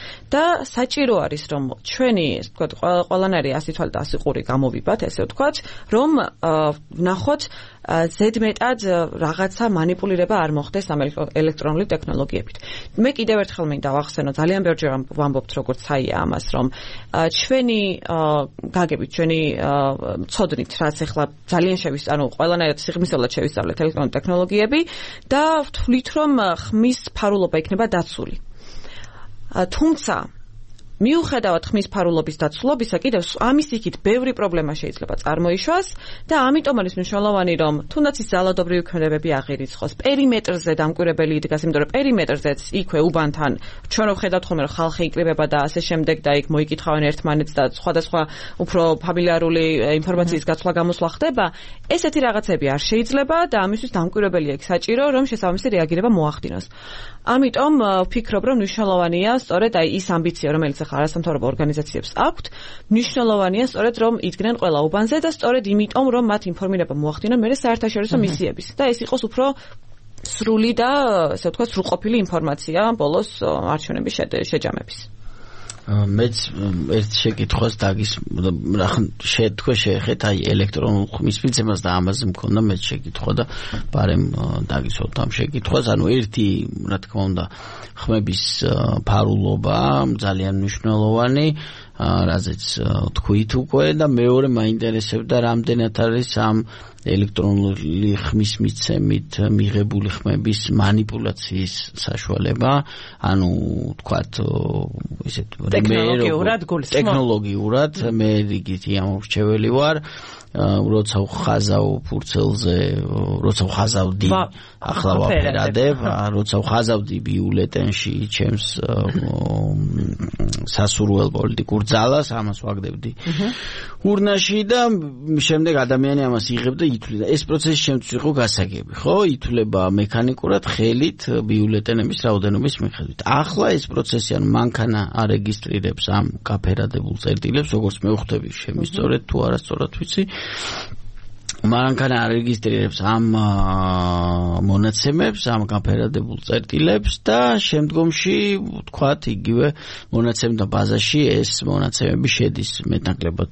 და საჭირო არის რომ ჩვენი ესე ვთქვათ ყველანაირი 100 თვალი და 100 ყური გამოვიბათ ესე ვთქვათ რომ ვნახოთ ზედმეტად რაღაცა манипулირება არ მოხდეს ამ ელექტრონული ტექნოლოგიებით. მე კიდევ ერთხელ მინდა ვახსენო ძალიან ბევრჯერ ვამბობთ როგორც აია ამას რომ ჩვენი გაგებით ჩვენი ცოდნით რაც ახლა ძალიან ყველანაირად სიღრმისეულად შევისწავლეთ ელექტრონული ტექნოლოგიები და ვთვლით რომ ხმის ფარულობა იქნება დაცული. თუმცა მიუხედავად ხმის ფარულობის დაცულობისა, კიდევ ამის იქით ბევრი პრობლემა შეიძლება წარმოიშვას და ამიტომ არის მნიშვნელოვანი, რომ თუნდაც ის ძალადობრივი ქმედებები აღირიცხოს. პერიმეტრზე დამკვირვებელი იდგას, იმიტომ რომ პერიმეტრზეც იქვე უბანთან ჩვენ რო ხედავთ ხოლმე რომ ხალხი იკრიბება და ასე შემდეგ და იქ მოიკითხავენ ერთმანეთს და სხვადასხვა უფრო ფამილიარული ინფორმაციის გაცვლა გამოსვლა ხდება, ესეთი რაღაცები არ შეიძლება და ამისთვის დამკვირვებელია იქ საჭირო, რომ შესაბამისი რეაგირება მოახდინოს. ამიტომ ვფიქრობ, რომ მნიშვნელოვანია სწორედ აი ის ამბიცია, რომელიც ახლა არასამთავრობო ორგანიზაციებს აქვთ, მნიშვნელოვანია სწორედ რომ იდგნენ ყველა უბანზე და სწორედ იმიტომ, რომ მათ ინფორმირება მოახდინონ მერე საერთაშორისო მისიების და ეს იყოს უფრო სრული და ასე ვთქვათ სრულყოფილი ინფორმაცია ბოლოს არჩევნების შეჯამების. მეც ერთ შეკითხვას თქვენ შეეხეთ აი ელექტრონულ ხმის მიცემას და ამაზე მქონდა მეც შეკითხვა და ბარემ დაგისვათ ამ შეკითხვას. ანუ ერთი რა თქმა უნდა ხმების ფარულობა ძალიან მნიშვნელოვანი, რაზეც თქვით უკვე და მეორე მაინტერესებდა რამდენად არის ამ ელექტრონული ხმის მიცემით მიღებული ხმების манипуляციის საშუალება, ანუ თქვათ ისეთ ტექნოლოგიურად მე რიგითი ამორჩეველი ვარ, როცა ვხაზავ ფურცელზე, როცა ვხაზავდი ახლა ვაფერადებ, როცა ვხაზავდი ბიულეტენში ჩემს სასურველ პოლიტიკურ ძალას, ამას ვაგდებდი ურნაში და შემდეგ ადამიანი ამას იღებდა ითვლიდა. ეს პროცესი შემთხვევით იყო გასაგები, ხო? ითვლება მექანიკურად ხელით ბიულეტენების რაოდენობის მიხედვით. ახლა ეს პროცესი, ანუ მანქანა არეგისტრირებს ამ გაფერადებულ წერტილებს, როგორც მე ვხვდები, შემისწორეთ თუ არასწორად ვიცი. მანქანა არეგისტრირებს ამ მონაცემებს, ამ გაფერადებულ წერტილებს და შემდგომში, ვთქვათ, იგივე მონაცემთა ბაზაში ეს მონაცემები შედის მეტნაკლებად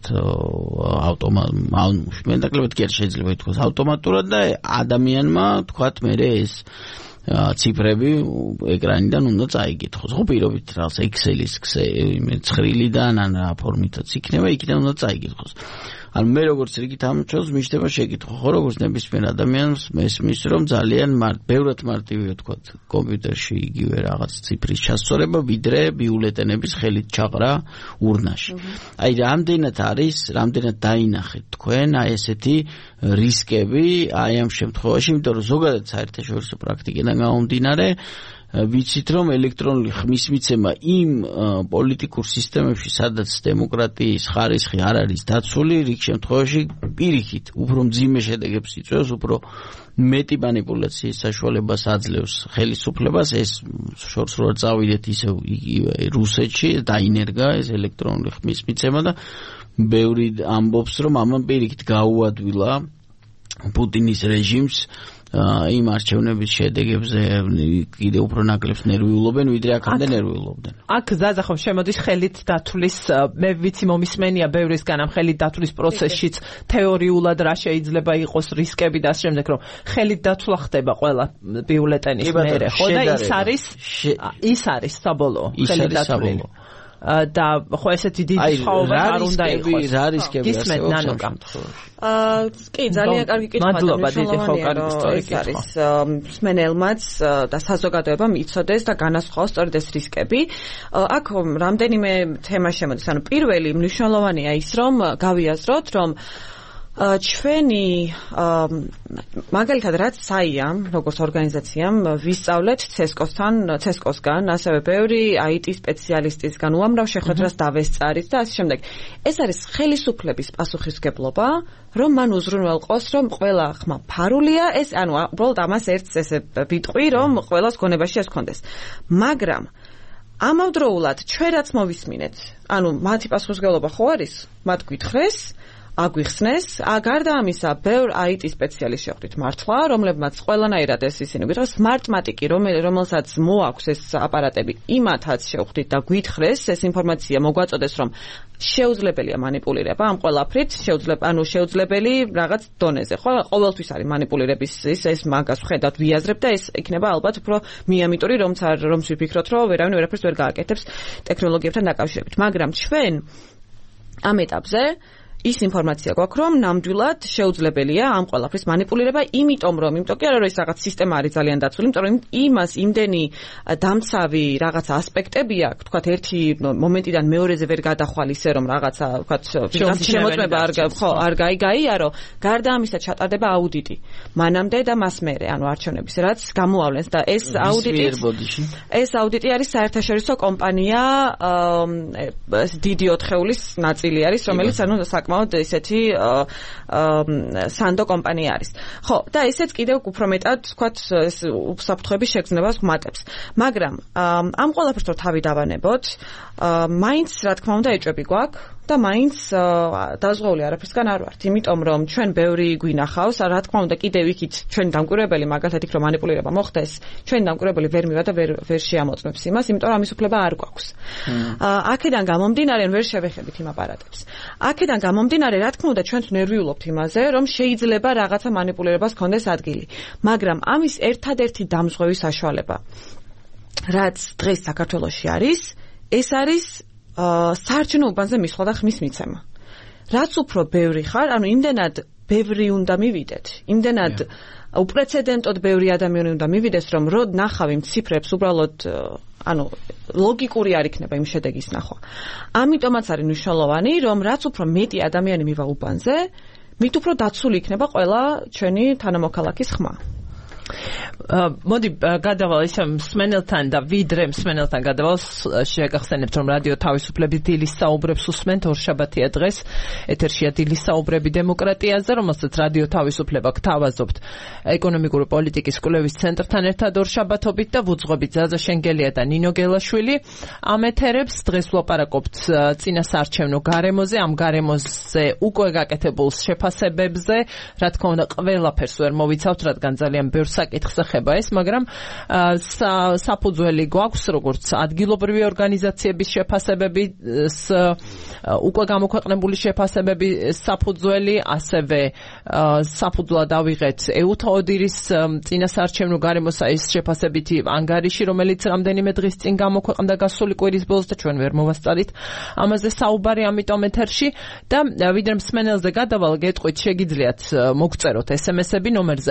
მეტნაკლებად კი არ შეიძლება ითქვას ავტომატურად და ადამიანმა, ვთქვათ, მერე ეს ციფრები ეკრანიდან უნდა წაიკითხოს. ხო, პირობით რაღაც Excel-ის ცხრილიდან ან რა ფორმითაც იქნება, იქიდან უნდა წაიკითხოს. ანუ მე როგორც რიგით ამჩოს მიშდება შეკითხვა, ხო, როგორც ნებისმიერ ადამიანს მესმის, რომ ძალიან ბევრად მარტივია თქვა კომპიუტერში იგივე რაღაც ციფრის ჩასწორება, ვიდრე ბიულეტენების ხელით ჩაყრა ურნაში. აი რამდენად დაინახეთ თქვენ აი ესეთი რისკები აი ამ შემთხვევაში, იმიტომ რომ ზოგადად საერთაშორისო პრაქტიკიდან გამომდინარე ვიცით რომ ელექტრონული ხმის მიცემა იმ პოლიტიკურ სისტემებში, სადაც დემოკრატიის ხარისხი არ არის დაცული, რიგ შემთხვევაში პირიქით უფრო მძიმე შედეგებს იწვევს, უფრო მეტი манипуляციის საშუალებას აძლევს ხელისუფლებას. ეს შორს რო წავიდეთ ისე რუსეთში დაინერგა ეს ელექტრონული ხმის მიცემა და ბევრი ამბობს რომ ამან პირიქით გაუადვილა პუტინის რეჟიმს იმ არჩევნების შედეგებზე კიდე უფრო ნაკლებს ნერვიულობენ, ვიდრე აქამდე ნერვიულობდნენ. აქ ზაზა ხომ შემოდის ხელით დათვლის, მე ვიცი მომისმენია ბევრისგან ამ ხელით დათვლის პროცესშიც თეორიულად რა შეიძლება იყოს რისკები და ამ შემდეგ რომ ხელით დათვლა ხდება ყველა ბიულეტენის მერე, ხო და ის არის საბოლოო ხელით დათვლილი. და ხო ესეთი დიდი სხვაობა არ უნდა იყოს. რა რისკები არსებობს? კი, ძალიან კარგი კითხვა. მადლობა დიდი ხო კარგი ისტორიკი. არის მსმენელმაც და საზოგადოებამ იცოდეს და განასხვაოს სწორედ ეს რისკები. აქ რამდენიმე თემა შემოდის. ანუ პირველი მნიშვნელოვანია ის, რომ გავიაზროთ, რომ ჩვენი მაგალითად რაც საიამ როგორც ორგანიზაციამ ვისწავლეთ CESCO-სგან, ასევე ბევრი IT სპეციალისტისგან უამრავ შეხვედრას დავესწარით და ასე შემდეგ. ეს არის ხელისუფლების პასუხისმგებლობა, რომ მან უზრუნველყოს, რომ ყველა ხმა ფარულია, ეს ანუ უბრალოდ ამას ერთს ესე ვიტყვი, რომ ყველას გონებაში ეს გქონდეს. მაგრამ ამავდროულად ჩვენ რაც მოვისმინეთ, ანუ მათი პასუხისმგებლობა ხო არის, მათ გვითხრეს აგვიხსნეს. გარდა ამისა, ბევრ IT სპეციალისტს შეხვდით მართლა, რომლებმაც ყველანაირად ეს ისინი ვიღოს სმარტმატიკი, რომელსაც მოაქვს ეს აპარატები, იმათაც შეხვდით და გვითხრეს ეს ინფორმაცია მოგვაწოდეს, რომ შეუძლებელია манипуლირება ამ ყველაფრით, შეუძლებელი რაღაც დონეზე. ხო, ყოველთვის არის манипуლირების ეს მაგას ვხედავთ, ვიაზრებ და ეს იქნება ალბათ უფრო მიამიტური, რომც ვიფიქროთ, რომ ვერავინ ვერაფერს ვერ გააკეთებს ტექნოლოგიებთან დაკავშირებით. მაგრამ ჩვენ ამ ეტაპზე ის ინფორმაცია გვაქვს, რომ ნამდვილად შეუძლებელია ამ ყველაფრის манипуლირება, იმიტომ კი არა, რომ ეს რაღაც სისტემა არის ძალიან დაცული, იმიტომ რომ იმას იმდენი დამცავი რაღაც ასპექტები აქვს, თქვათ ერთი მომენტიდან მეორეზე ვერ გადახვალ ისე რომ რაღაცა, თქვათ შემოწმება არ გაიარო, გარდა ამისა ჩატარდება აუდიტი. მანამდე და მას მერე, ანუ არჩევნების რაც გამოავლენს და ეს აუდიტი არის საერთაშორისო კომპანია დიდი 4-ეულის ნაწილი არის, რომელიც ანუ ესეთი სანდო კომპანია არის. ხო, და ესეც კიდევ უფრო მეტად, თქვათ, ეს უსაფრთხოების შეგრძნებას გვმატებს. მაგრამ ამ ყველაფერს რო თავი დავანებოთ, მაინც რა თქმა უნდა ეჭვები გვაქვს და მაინც დაზღვეული არაფერსგან არ ვართ, იმიტომ რომ ჩვენ ბევრი გვინახავს, რა თქმა უნდა კიდევ იქით ჩვენ დამკვირვებელი მაგალითად იქ რომ манипуლირება მოხდეს, ჩვენ დამკვირვებელი ვერ მივა და ვერ შეამოწმებს იმას, იმიტომ რომ ამის უფლება არ გვაქვს. აქედან გამომდინარე ვერ შევეხებით იმ აპარატებს. აქედან გამომდინარე, რა თქმა უნდა ჩვენც ნერვიულობთ იმაზე, რომ შეიძლება რაღაცა манипуლირებას ქონდეს ადგილი. მაგრამ ამის ერთადერთი დამზღვევის საშუალება, რაც დღეს საქართველოში არის, ეს არის საარჩევნო უბანზე მისვლა და ხმის მიცემა. რაც უფრო ბევრი ხარ, ანუ იმდენად ბევრი უნდა მივიდეთ, იმდენად უპრეცედენტოდ ბევრი ადამიანი უნდა მივიდეს, რომ როდ ნახავ იმ ციფრებს, უბრალოდ ანუ ლოგიკური არ იქნება იმ შედეგის ნახვა. ამიტომაც არის მნიშვნელოვანი, რომ რაც უფრო მეტი ადამიანი მივა უბანზე, მით უფრო დაცული იქნება ყველა ჩვენი თანამოქალაქის ხმა. მოდი გადავალ ისე მსმენელთან და ვიდრე მსმენელთან გადავალ შეგახსენებთ რომ რადიო თავისუფლების დილის საუბრებს უსმენთ ორშაბათია დღეს ეთერშია დილის საუბრები დემოკრატიაზე რომელსაც რადიო თავისუფლება გთავაზობთ ეკონომიკური პოლიტიკის კვლევის ცენტრთან ერთად ორშაბათობით და ვუძღვებით ზაზა შენგელია და ნინო გელაშვილი ამ ეთერებს დღეს ვლაპარაკობთ წინასაარჩევნო გარემოზე ამ გარემოზე უკვე გაკეთებულ შეფასებებზე რა თქმა უნდა ყველაფერს ვერ მოვიცავთ რადგან ძალიან ბევრ საკითხს ეხება ეს, მაგრამ საფუძველი გვაქვს როგორც ადგილობრივი ორგანიზაციების შეფასებები, უკვე გამოქვეყნებული შეფასებები საფუძველი, ასევე საფუძვლად ავიღეთ ეუთა ოდირის წინასაარჩევნო გარემოსა ის შეფასებითი ანგარიში, რომელიც რამდენიმე დღის წინ გამოქვეყნდა გასული კვირის ბოლოს და ჩვენ ვერ მოვასწარით ამაზე საუბარი ამიტომ ეთერში და ვიდრე მსმენელზე გადავალ გეტყვით შეგიძლიათ მოგწეროთ SMS-ები ნომერზე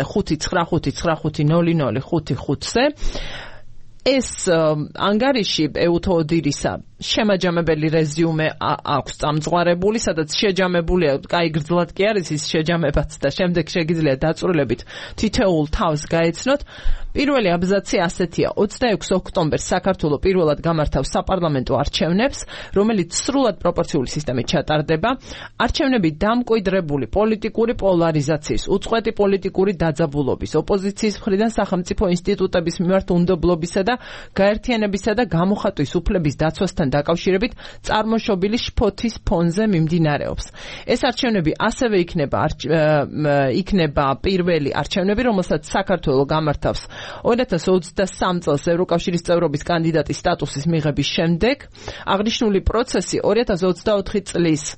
599550055-ზე ეს ანგარიში ეუთა ოდირისა შემაჯამებელი რეზიუმე აქვს წამწვარებული, სადაც შეჯამებულია, კაი გრძლად კი არის ის შეჯამებაც და შემდეგ შეგიძლიათ დაწვრილებით თითოეულ თავს გაეცნოთ. პირველი აბზაცი ასეთია: 26 ოქტომბერს საქართველოს პირველად გამართავს საპარლამენტო არჩევნებს, რომელიც სრულად პროპორციული სისტემით ჩატარდება. არჩევნები დამკვიდრებული პოლიტიკური პოლარიზაციის, უწყვეტი პოლიტიკური დაძაბულობის, ოპოზიციის მხრიდან სახელმწიფო ინსტიტუტების მიმართ უნდობლობისა და გაერთიანებისა და გამოხატვის უფლების დაცვასთან დაკავშირებით წარმოშობილი შფოთის ფონზე მიმდინარეობს. ეს არჩევნები ასევე იქნება პირველი არჩევნები, რომელსაც საქართველოს გამართავს 2023 წელს ევროკავშირის წევრობის კანდიდატის სტატუსის მიღების შემდეგ. აღნიშნული პროცესი 2024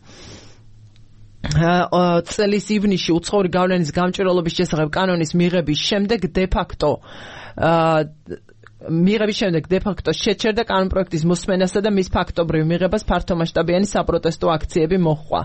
წლის ივნისში უცხოური გავლენის გამჭვირვალობის შესახებ კანონის მიღების შემდეგ de facto შეჩერდა კანონპროექტის მოსმენასა და მის ფაქტობრივ მიღებას ფართომასშტაბიანი საპროტესტო აქციები მოჰყვა.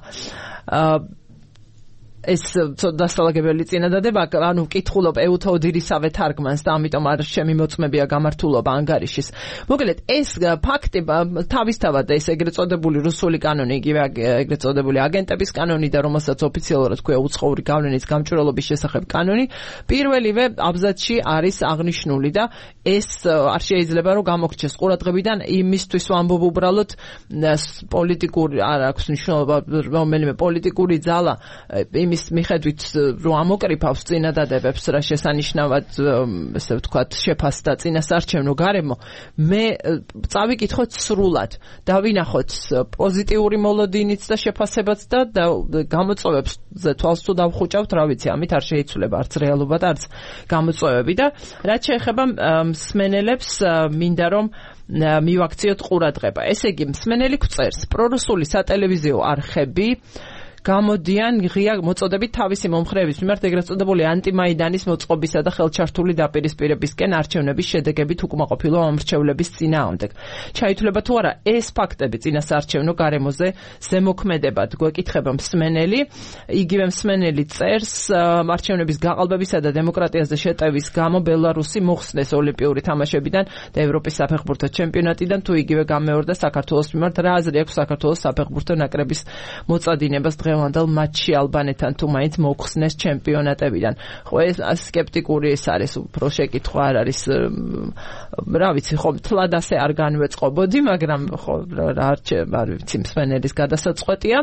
ეს დასალაგებელი წინადადება, ანუ ვკითხულობ ეუთა ოდირისავე თარგმანს და ამიტომ არ შემიმოწმებია გამართულობა ანგარიშის. მოკლედ, ეს ფაქტი თავისთავად ეს ეგრეთ წოდებული რუსული კანონი, იგივე ეგრეთ წოდებული აგენტების კანონი და რომელსაც ოფიციალურად ქვია უცხოური გავლენის გამჭვირვალობის შესახებ კანონი, პირველივე აბზაცში არის აღნიშნული და ეს არ შეიძლება რომ გამოგრჩეს ყურადღებიდან იმისთვის ვამბობ უბრალოდ პოლიტიკური არ აქვს მნიშვნელობა რომელიმე პოლიტიკური ძალა იმის მიხედვით რომ ამოკრიფავს წინადადებებს რა შესანიშნავად ესე ვთქვათ შეფასდა წინასარჩევნო გარემო მე წავიკითხოთ სრულად დავინახოთ პოზიტიური მოლოდინიც და შეფასებაც და გამოწვევებს თვალს თუ დავხუჭავთ რა ვიცი ამით არ შეიცვლება არც რეალობა და არც გამოწვევები და რაც შეეხება მსმენელებს მინდა რომ მივაქციოთ ყურადღება ესე იგი მსმენელი გვწერს პრორუსული სატელევიზიო არხები გამოდიან ღია მოწოდებით თავისი მომხრეების მიმართ ეგრეთ წოდებული ანტიმაიდანის მოწყობისა და ხელჩართული დაპირისპირებისკენ არჩევნების შედეგებით უკმაყოფილო ამრჩევლების წინააღმდეგ. ჩაითვლება თუ არა ეს ფაქტები წინასაარჩევნო გარემოზე ზემოქმედებად გვეკითხება მსმენელი, იგივე მსმენელი წერს არჩევნების გაყალბებისა და დემოკრატიაზე შეტევის გამო ბელარუსი მოხსნეს ოლიმპიური თამაშებიდან და ევროპის საფეხბურთო ჩემპიონატიდან თუ იგივე გამეორდა საქართველოს მიმართ რა აზრი აქვს საქართველოს საფეხბურთო ნაკრების მოწადინებას დღევანდელ მატჩში ალბანეთთან თუ მაინც მოხსნეს ჩემპიონატებიდან. ხო ეს სკეპტიკური ეს არის უფრო შეკითხვა არ არის რა ვიცი ხო თლად ასე არ განვეწყობოდი მაგრამ ხო არ ვიცი მსმენელის გადასაწყვეტია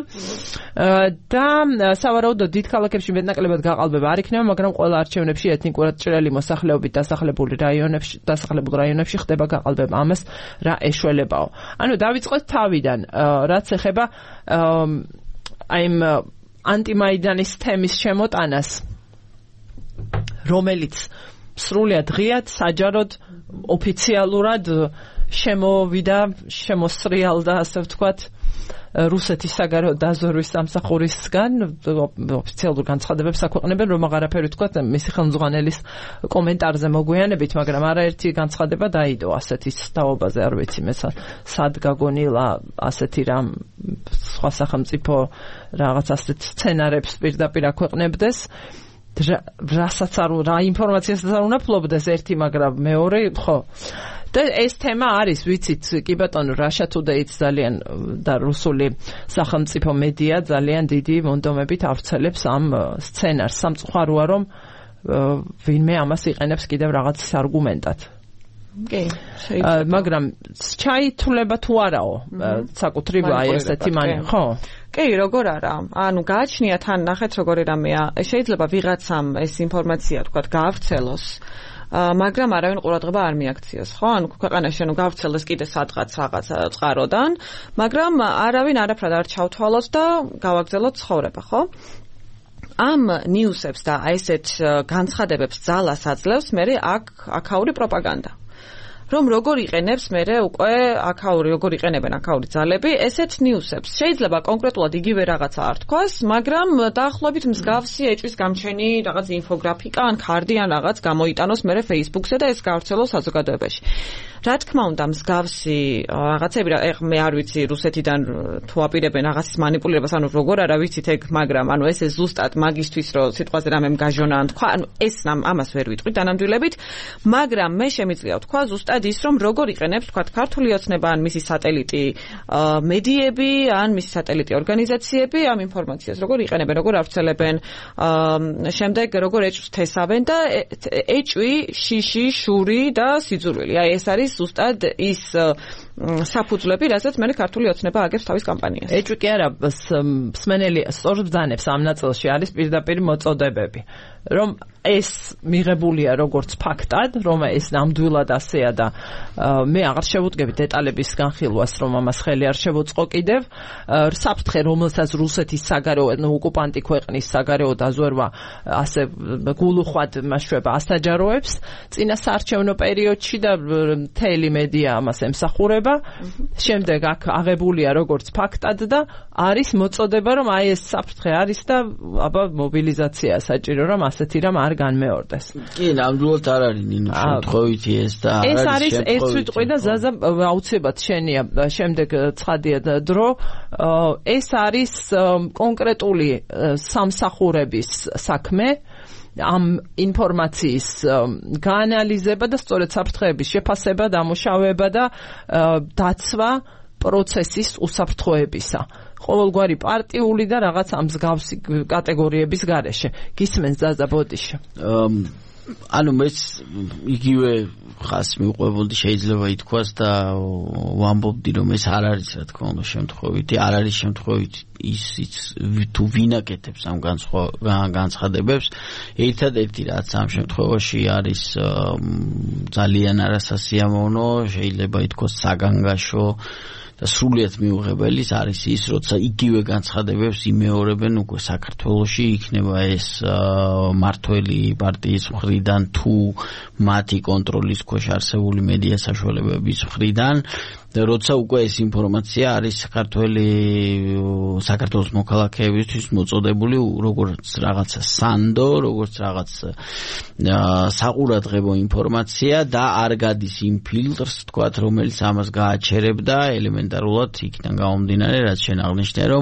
და სავარაუდოდ დიდ ქალაქებში მეტნაკლებად გაყალბება არ იქნება მაგრამ ყველა არჩევნებში ეთნიკურად ჭრელი მოსახლეობით დასახლებულ რაიონებში ხდება გაყალბება ამას რა ეშველებაო. ანუ დავიწყოთ თავიდან რაც ეხება I'm anti-Maidanis თემის შემოტანას რომელიც სრულიად ღიად საჯაროდ ოფიციალურად შემოვიდა შემოსრიალდა ასე ვთქვათ რუსეთის საგარეო დაზვერვის სამსახურისგან ოფიციალურ განცხადებებს აქვეყნებენ რომ აღარაფერი ვთქვათ მისი ხელმძღვანელის კომენტარზე მოგვიანებით მაგრამ არაერთი განცხადება დაიდო ასეთი თაობაზე არ ვიცი მე სად გაგონილა ასეთი რამ სხვა სახელმწიფო რაღაც ასეთ სცენარებს პირდაპირ აქვეყნებდეს რასაც რა ინფორმაციასაც არ უნდა ფლობდეს ერთი მაგრამ მეორე ხო და ეს თემა არის ვიცით კი ბატონო Russia Today-ც ძალიან და რუსული სახელმწიფო მედია ძალიან დიდი მონდომებით ავრცელებს ამ სცენარს სამწუხაროა რომ ვინმე ამას იყენებს კიდევ რაღაც არგუმენტად კი მაგრამ ჩაითვლება თუ არაო საკუთრივ აი ესეთი ხო კი როგორ არა ანუ გააჩნია თან ნახეთ როგორი რამეა შეიძლება ვიღაცამ ეს ინფორმაცია თქვა გაავრცელოს მაგრამ არავინ ყურადღება არ მიაქციოს ხო ანუ ქვეყანაში ანუ გავრცელდეს კიდე სადღაც რაღაც წყაროდან მაგრამ არავინ არაფრად არ ჩავთვალოს და გავაგზავნოთ ცხოვრება ხო ამ ნიუსებს და ესეთ განცხადებებს ძალას აძლევს მე აქაური პროპაგანდა რომ როგორ იყენებს მე უკვე როგორ იყენებენ აქაური ძალები ესეთ ნიუსებს შეიძლება კონკრეტულად იგივე რაღაცა არ თქვას მაგრამ დაახლოებით მსგავსი ეჭვის გამჩენი რაღაც ინფოგრაფიკა ან ქარდი ან რაღაც გამოიტანოს მე Facebook-ზე და ეს გავრცელოს საზოგადოებაში რა თქმა უნდა მსგავსი რაღაცები მე არ ვიცი რუსეთიდან თუ აპირებენ რაღაცის მანიპულირებას ანუ როგორ არა ვიცით ეგ მაგრამ ანუ ეს ზუსტად მაგისთვის რომ სიტყვაზე რამე მგაჟონა ან თქვა ანუ ეს ამას ვერ ვიტყვი დანამდვილებით მაგრამ მე შემიძლია ვთქვა ზუსტად ის რომ როგორ იყენებს თქვა ქართული ოცნება ან მისი სატელიტი მედიები ან მისი სატელიტი ორგანიზაციები ამ ინფორმაციას როგორ იყენებენ როგორ ავრცელებენ შემდეგ როგორ ეჭვს თესავენ და ეჭვი შიში შური და სიძულვილი აი ეს არის ზუსტად ის საფუძვლები რასაც მე ქართული ოცნება აგებს თავის კამპანიას ეჭვი კი არა მსმენელი სწორ ბრძანებს ამ ნაწილში არის პირდაპირ მოწოდებები რომ ეს მიღებულია როგორც ფაქტად რომ ეს ნამდვილად ასეა და მე აღარ შევუდგები დეტალების განხილვას რომ ამას ხელი არ შევუწყო კიდევ საფრთხე რომელსაც რუსეთის საგარეო ოკუპანტი ქვეყნის საგარეო დაზვერვა ასე გულუხვად მასშובה ასაჯაროებს წინასაარჩევნო პერიოდში და მთელი მედია ამას ემსახურება შემდეგ აქ აღებულია როგორც ფაქტად და არის მოწოდება რომ აი ეს საფრთხე არის და აბა მობილიზაცია საჭირო რომ ასეთი რამ არ განმეორდეს. კი, ნამდვილად არ არის ნინო შემთხვევითი ეს და ეს არის ეს ვიტყვი და ზაზა აუცილებლად შენია შემდეგ ცხადია დრო ეს არის კონკრეტული სამსახურების საქმე ამ ინფორმაციის გაანალიზება და სწორედ საფრთხეების შეფასება, დამუშავება და დაცვა პროცესის უსაფრთხოებისა. ყოველგვარი პარტიული და რაღაც ამ მსგავსი კატეგორიების გარეშე. გისმენს ზაზა ბოდიში. ანუ მეც იგივე ხას მივყვებოდი შეიძლება ითქვას და ვამბობდი რომ ეს არ არის რა თქმა უნდა შემთხვევითი არ არის შემთხვევითი ის თუ ვინაკეთებს ამ განცხადებებს ერთადერთი რაც ამ შემთხვევაში არის ძალიან არასასიამოვნო შეიძლება ითქვას საგანგაშო და სრულიად მიუღებელი არის ის, როცა იგივე განცხადებებს იმეორებენ უკვე საქართველოში იქნება ეს მართველი პარტიის მხრიდან თუ მათი კონტროლის ქვეშ არსებული მედია საშუალებების მხრიდან და როცა უკვე ეს ინფორმაცია არის საქართველოს მოქალაქეებისთვის მოწოდებული როგორც რაღაცა სანდო, როგორც რაღაც საყურადღებო ინფორმაცია და არ გადის იმ ფილტრს, თქვათ, რომელიც ამას გააჩერებდა ელემენტარულად იქიდან გამომდინარე, რაც შენ აღნიშნე, რომ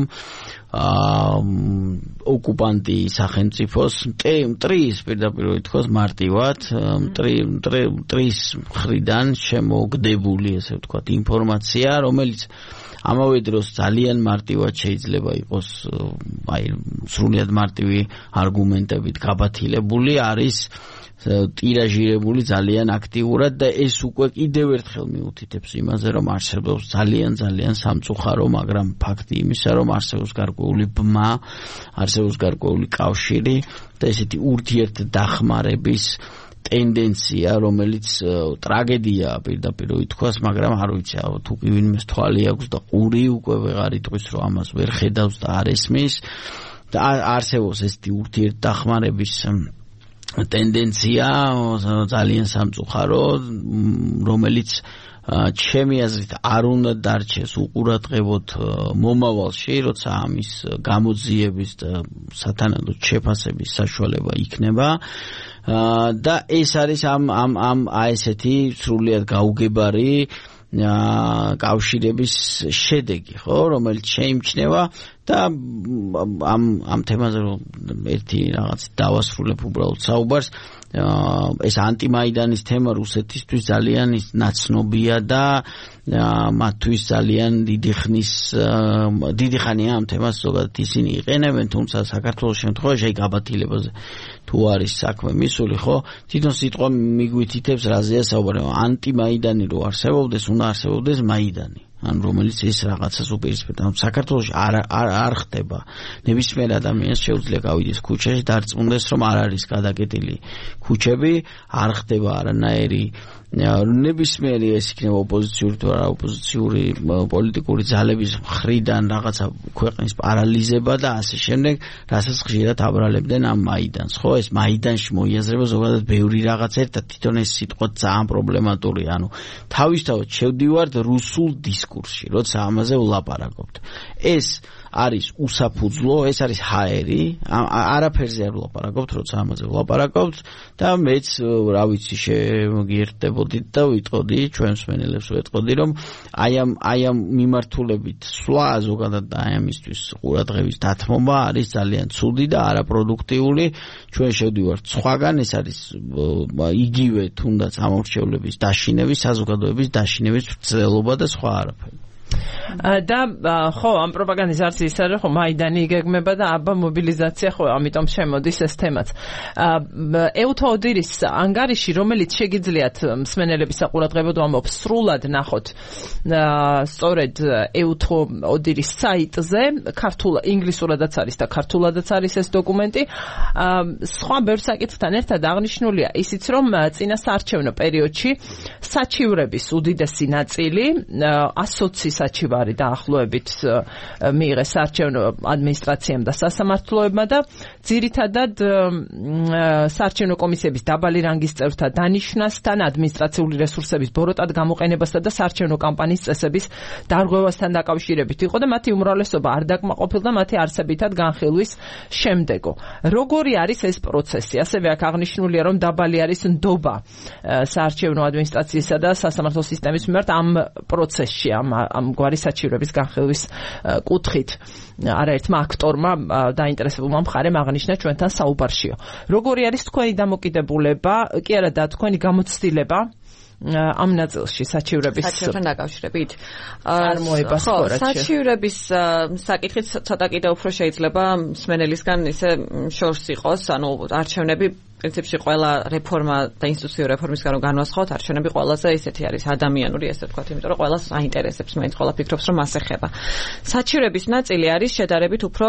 ოკუპანტი სახელმწიფოს მტრის პირდაპირ ითქოს მარტივად მტრის მხრიდან შემოგდებული ესე ვთქვათ ინფორმაცია რომელიც ამავე დროს ძალიან მარტივად შეიძლება იყოს აი სრულიად მარტივი არგუმენტებით გაბათილებული არის ტირაჟირებული ძალიან აქტიურად და ეს უკვე კიდევ ერთხელ მიუთითებს იმაზე რომ არსებობს ძალიან სამწუხარო მაგრამ ფაქტი იმისა რომ არსებობს გარკვეული ბმა არსებობს გარკვეული კავშირი და ესეთი ურთიერთდახმარების ტენდენცია რომელიც ტრაგედია პირდაპირ ითქვას მაგრამ არ ვიცი თუ კი ვინმეს თვალი აქვს და ყური უკვე ვეღარ იტყვის რომ ამას ვერ ხედავს და არ ესმის და არსებობს ესეთი ურთიერთდახმარების ტენდენცია ძალიან სამწუხარო რომელიც ჩემი აზრით არ უნდა დარჩეს უყურადღებოდ მომავალში როცა ამის გამოძიების და სათანადო შეფასების საშუალება იქნება და ეს არის ამ ესეთი სრულიად გაუგებარი კავშირების შედეგი ხო რომელიც შეიმჩნევა და ამ თემაზე ერთი რაღაც დავასრულებ უბრალოდ საუბარს ეს ანტიმაიდანის თემა რუსეთისთვის ძალიან ნაცნობია და მათთვის ძალიან დიდი ხანია ამ თემას ზოგადად ისინი იყენებენ თუმცა საქართველოს შემთხვევაში გაბათილებაზე თუ არის საქმე მისული ხო თვითონ სიტყვა მიგვითითებს რაზეა საუბარი ანტიმაიდანი რო არსებობდეს უნდა არსებობდეს მაიდანი ან რომელიც ეს რაღაცას უპირისპირდება საქართველოში არ ხდება ნებისმიერ ადამიანს შეუძლია გავიდეს ქუჩაში დარწმუნდეს რომ არ არის გადაკეტილი ქუჩები არ ხდება არანაირი ნებისმიერი ეს იქნება ოპოზიციური თუ არა ოპოზიციური პოლიტიკური ძალების მხრიდან რაღაცა ქვეყნის პარალიზება და ასე შემდეგ რასაც ხშირად აბრალებდნენ ამ მაიდანს ხო ეს მაიდანში მოიაზრება ზოგადად ბევრი რაღაც ერთად თვითონ ეს სიტყვა ძალიან პრობლემატურია ანუ თავისთავად შევდივართ რუსულ დისკურსში როცა ამაზე ვლაპარაკობთ ეს არის უსაფუძვლო, ეს არის ჰაერი, არაფერზე არ ვლაპარაკობთ, როცა ამაზე ვლაპარაკობთ და მეც რა ვიცი შეგიერდებოდით და ვიტყოდი ჩვენს მსმენელებს ვეტყოდი რომ აი ამ მიმართულებით სვლა ზოგადად და აი ამისთვის ყურადღების დათმობა არის ძალიან ცუდი და არაპროდუქტიული ჩვენ შევდივართ სხვაგან ეს არის იგივე თუნდაც ამორჩევლების დაშინების საზოგადოების დაშინების მცდელობა და სხვა არაფერი და ხო ამ პროპაგანდიზაციის არის ხო მაიდანი იგეგმება და აბა მობილიზაცია ხო ამიტომ შემოდის ეს თემაც ეუთო ოდირის ანგარიში რომელიც შეგიძლიათ მსმენელების საყურადღებოდ ვამბობ სრულად ნახოთ სწორედ ეუთო ოდირის საიტზე ქართულ ინგლისურადაც არის და ქართულადაც არის ეს დოკუმენტი სხვა ბევრ საკითხთან ერთად აღნიშნულია ისიც რომ წინა საარჩევნო პერიოდში საჩივრების უდიდესი ნაწილი ასოცი საჩივარი დაახლოებით მიიღეს საარჩევნო ადმინისტრაციამ და სასამართლოებმა და ძირითადად საარჩევნო კომისიების დაბალი რანგის წევრთა დანიშვნასთან ადმინისტრაციული რესურსების ბოროტად გამოყენებასთან და საარჩევნო კამპანიის წესების დარღვევასთან დაკავშირებით იყო და მათი უმრავლესობა არ დაკმაყოფილდა მათი არსებითად განხილვის შემდეგო. Როგორი არის ეს პროცესი? ასევე აქ აღნიშნულია რომ დაბალი არის ნდობა საარჩევნო ადმინისტრაციისა და სასამართლო სისტემის მიმართ ამ პროცესში ამ გვარი საჩივრების განხილვის კუთხით არაერთმა აქტორმა დაინტერესებულმა მხარემ აღნიშნა ჩვენთან საუბარშიო. Როგორი არის თქვენი დამოკიდებულება, კი არა და თქვენი გამოცდილება ამ ნაწილში საჩივრებთან დაკავშირებით? წარმოებას ხორაჩი. საჩივრების საკითხით ცოტა კიდევ უფრო შეიძლება მსმენელისგან ისე შორს იყოს, ანუ არჩევნები პრინციპში ყველა რეფორმა და ინსტიტუციური რეფორმისგან რომ განვასხვაოთ, არჩევნები ყველაზე ისეთი არის ადამიანური, ესე ვთქვათ, იმიტომ რომ ყველას აინტერესებს, მაინც ყველა ფიქრობს, რომ მას ეხება. საჩივრების ნაწილი არის შედარებით უფრო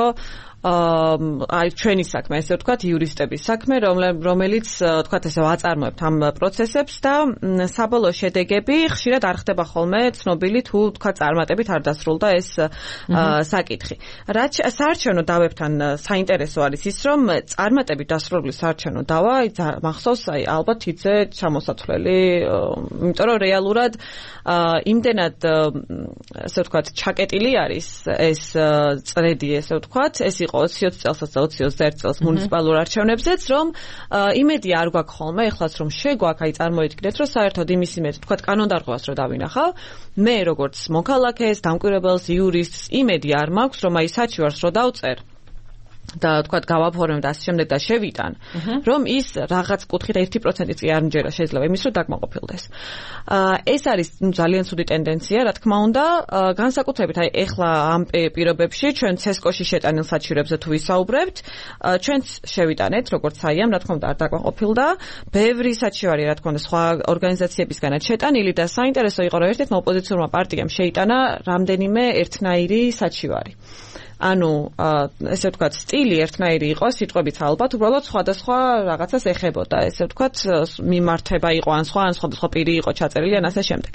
აი ჩვენი საქმე, ესე ვთქვათ, იურისტების საქმე, რომელიც ვთქვათ ესე ვაწარმოებთ ამ პროცესებს და საბოლოო შედეგები ხშირად არ ხდება ხოლმე ცნობილი თუ ვთქვათ წარმატებით არ დასრულდა ეს საკითხი. რაც საარჩევნო დავებთან საინტერესო არის ის, რომ წარმატებით დასრულებული საარჩევნო დავა მახსოვს აი ალბათ იცე ჩამოსათვლელი, იმიტომ რომ რეალურად იმდენად ესე ვთქვათ ჩაკეტილი არის ეს წრედი, ესე ვთქვათ, ეს იყო 20 წელსაც და 21 წელს მუნიციპალურ არჩევნებზეც, რომ იმედი არ გვაქვს ხოლმე, ეხლაც რომ შეგვაქვს, აი წარმოიდგინეთ, რომ საერთოდ იმის იმედი, თქვათ, კანონდარღვევას რო დავინახავ, მე როგორც მოქალაქეს, დამკვირვებელს, იურისტს იმედი არ მაქვს, რომ აი საჩივარს რო დავწერ და თქვათ გავაფორმებ და ასე შემდეგ და შევიტან, რომ ის რაღაც კუთხით 1%-იც კი არ მჯერა შეიძლება იმის რომ დაკმაყოფილდეს. ეს არის ძალიან ცუდი ტენდენცია, რა თქმა უნდა, განსაკუთრებით აი ეხლა ამ პირობებში ჩვენ ცესკოში შეტანილ საჩივრებზე თუ ვისაუბრებთ, ჩვენც შევიტანეთ, როგორც აიამ, რა თქმა უნდა, არ დაკმაყოფილდა. ბევრი საჩივარი, რა თქმა უნდა, სხვა ორგანიზაციებისგანაც შეტანილი და საინტერესო იყო, რომ ერთ-ერთმა ოპოზიციურმა პარტიამ შეიტანა რამდენიმე ერთნაირი საჩივარი. ანუ ესე ვთქვათ, სტილი ერთნაირი იყო, სიტყვებიც ალბათ, უბრალოდ სხვადასხვა რაღაცას ეხებოდა, ესე ვთქვათ, მიმართება იყო, ან სხვადასხვა პირი იყო ჩაწერილი, ან ასე შემდეგ.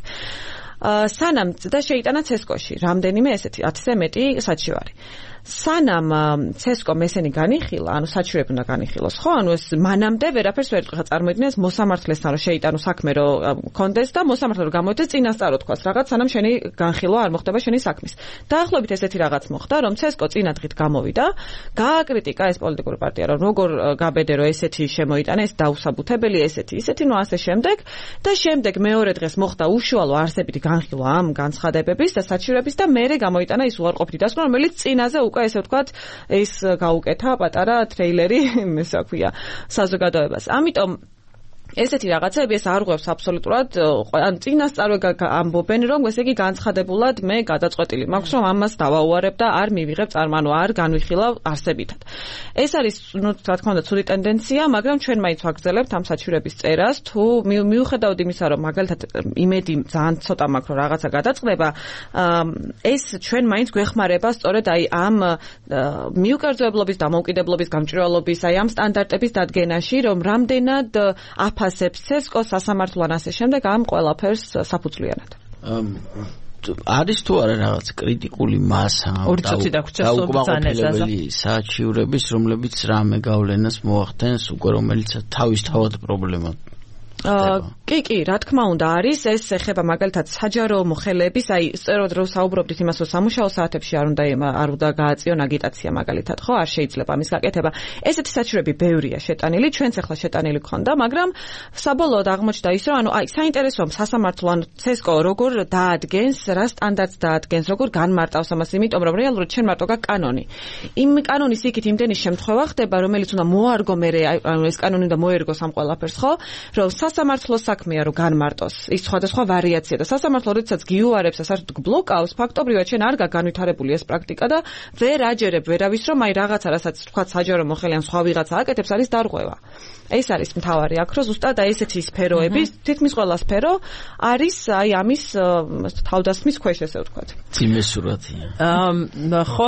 სანამ და შეიტანა ცესკოში რამდენიმე ესეთი 10-ზე მეტი საჩივარი. სანამ ცესკომ ესენი განიხილა, ანუ საჩივრები უნდა განიხილოს, ხო? ანუ ეს მანამდე ვერაფერს ვერ იყვება წარმოიდგინეს მოსამართლესთან რომ შეიტანო საქმე რომ კონდეს და მოსამართლე რომ გამოიდეს წინასწარ თქვას რაღაც, სანამ შენი განხილვა არ მოხდება შენი საქმის. დაახლოებით ესეთი რაღაც მოხდა, რომ ცესკო წინა დღით გამოვიდა, გააკრიტიკა ეს პოლიტიკური პარტია, რომ როგორ გაბედე რომ ესეთი შემოიტანა, ეს დაუსაბუთებელი, ისეთი, ნუ ასე შემდეგ და შემდეგ მეორე დღეს მოხდა უშუალო არსებითი განხილვა ამ განცხადებების და საჩივრების და მერე გამოიტანა ის უარყოფითი დასკვნა, რომელიც წინაზე უკვე ესე ვთქვათ, ის გაუკეთა პატარა ტრეილერი, ესე ვქვია, საზოგადოებას. ამიტომ ესეთი რაღაცები ეს არ ღვევს აბსოლუტურად, ან წინასწარვე ამბობენ, რომ ესე იგი განცხადებულად მე გადაწყვეტილი მაქვს, რომ ამას დავაუარებ და არ მივიღებ წარმანო, არ განვიხილავ არსებითად. ეს არის, ნუ რა თქმა უნდა, ცუდი ტენდენცია, მაგრამ ჩვენ მაინც ვაგრძელებთ ამ საჩივრების წერას, თუ მიუხედავად იმისა, რომ მაგალითად იმედი ძალიან ცოტა მაქვს, რომ რაღაცა გადაწყდება, ეს ჩვენ მაინც გვეხმარება სწორედ აი ამ მიუკერძოებლობის, დამოუკიდებლობის, გამჭვირვალობის, აი ამ სტანდარტების დადგენაში, რომ რამდენად აფასებს ცესკო სასამართლო ან ასე შემდეგ ამ ყველაფერს საფუძვლიანად. არის თუ არა რაღაც კრიტიკული მასა და უკმაყოფილებელი საჩივრების, რომლებიც რამე გავლენას მოახდენს უკვე, რომელიც თავისთავად პრობლემა. კი, რა თქმა უნდა არის, ეს ეხება მაგალითად საჯარო მოხელეების, აი სწორედ რომ საუბრობდით იმას, რომ სამუშაო საათებში არ უნდა გააწიონ აგიტაცია მაგალითად, ხო, არ შეიძლება ამის გაკეთება. ესეთი საჩივრები ბევრია შეტანილი, ჩვენც ახლა შეტანილი გქონდა, მაგრამ საბოლოოდ აღმოჩნდა ის, რომ ანუ აი საინტერესოა სასამართლო, ანუ ცესკო როგორ დაადგენს, რა სტანდარტს დაადგენს, როგორ განმარტავს ამას, იმიტომ რომ რეალურად ჩვენ მარტო გაქვს კანონი. იმ კანონის იქით იმდენი შემთხვევა ხდება, რომელიც უნდა მოარგო მერე, ანუ ეს კანონი უნდა მოერგოს ამ ყველაფერს, ხო, რომ სასამართლოს საქმეა რომ განმარტოს ის სხვადასხვა ვარიაცია და სასამართლო როდესაც გიუარებს და საერთოდ გბლოკავს, ფაქტობრივად შენ არ განვითარებული ეს პრაქტიკა და ვერ აჯერებ ვერავის რომ აი რაღაცა რასაც თქვა საჯარო მოხელე ან სხვა ვიღაცა აკეთებს არის დარღვევა. ეს არის მთავარი აქ რომ ზუსტად აი ესეთი სფეროების თითქმის ყველა სფერო არის აი ამის თავდასხმის ქვეშ ესე ვთქვათ. წიმესურათია. ხო,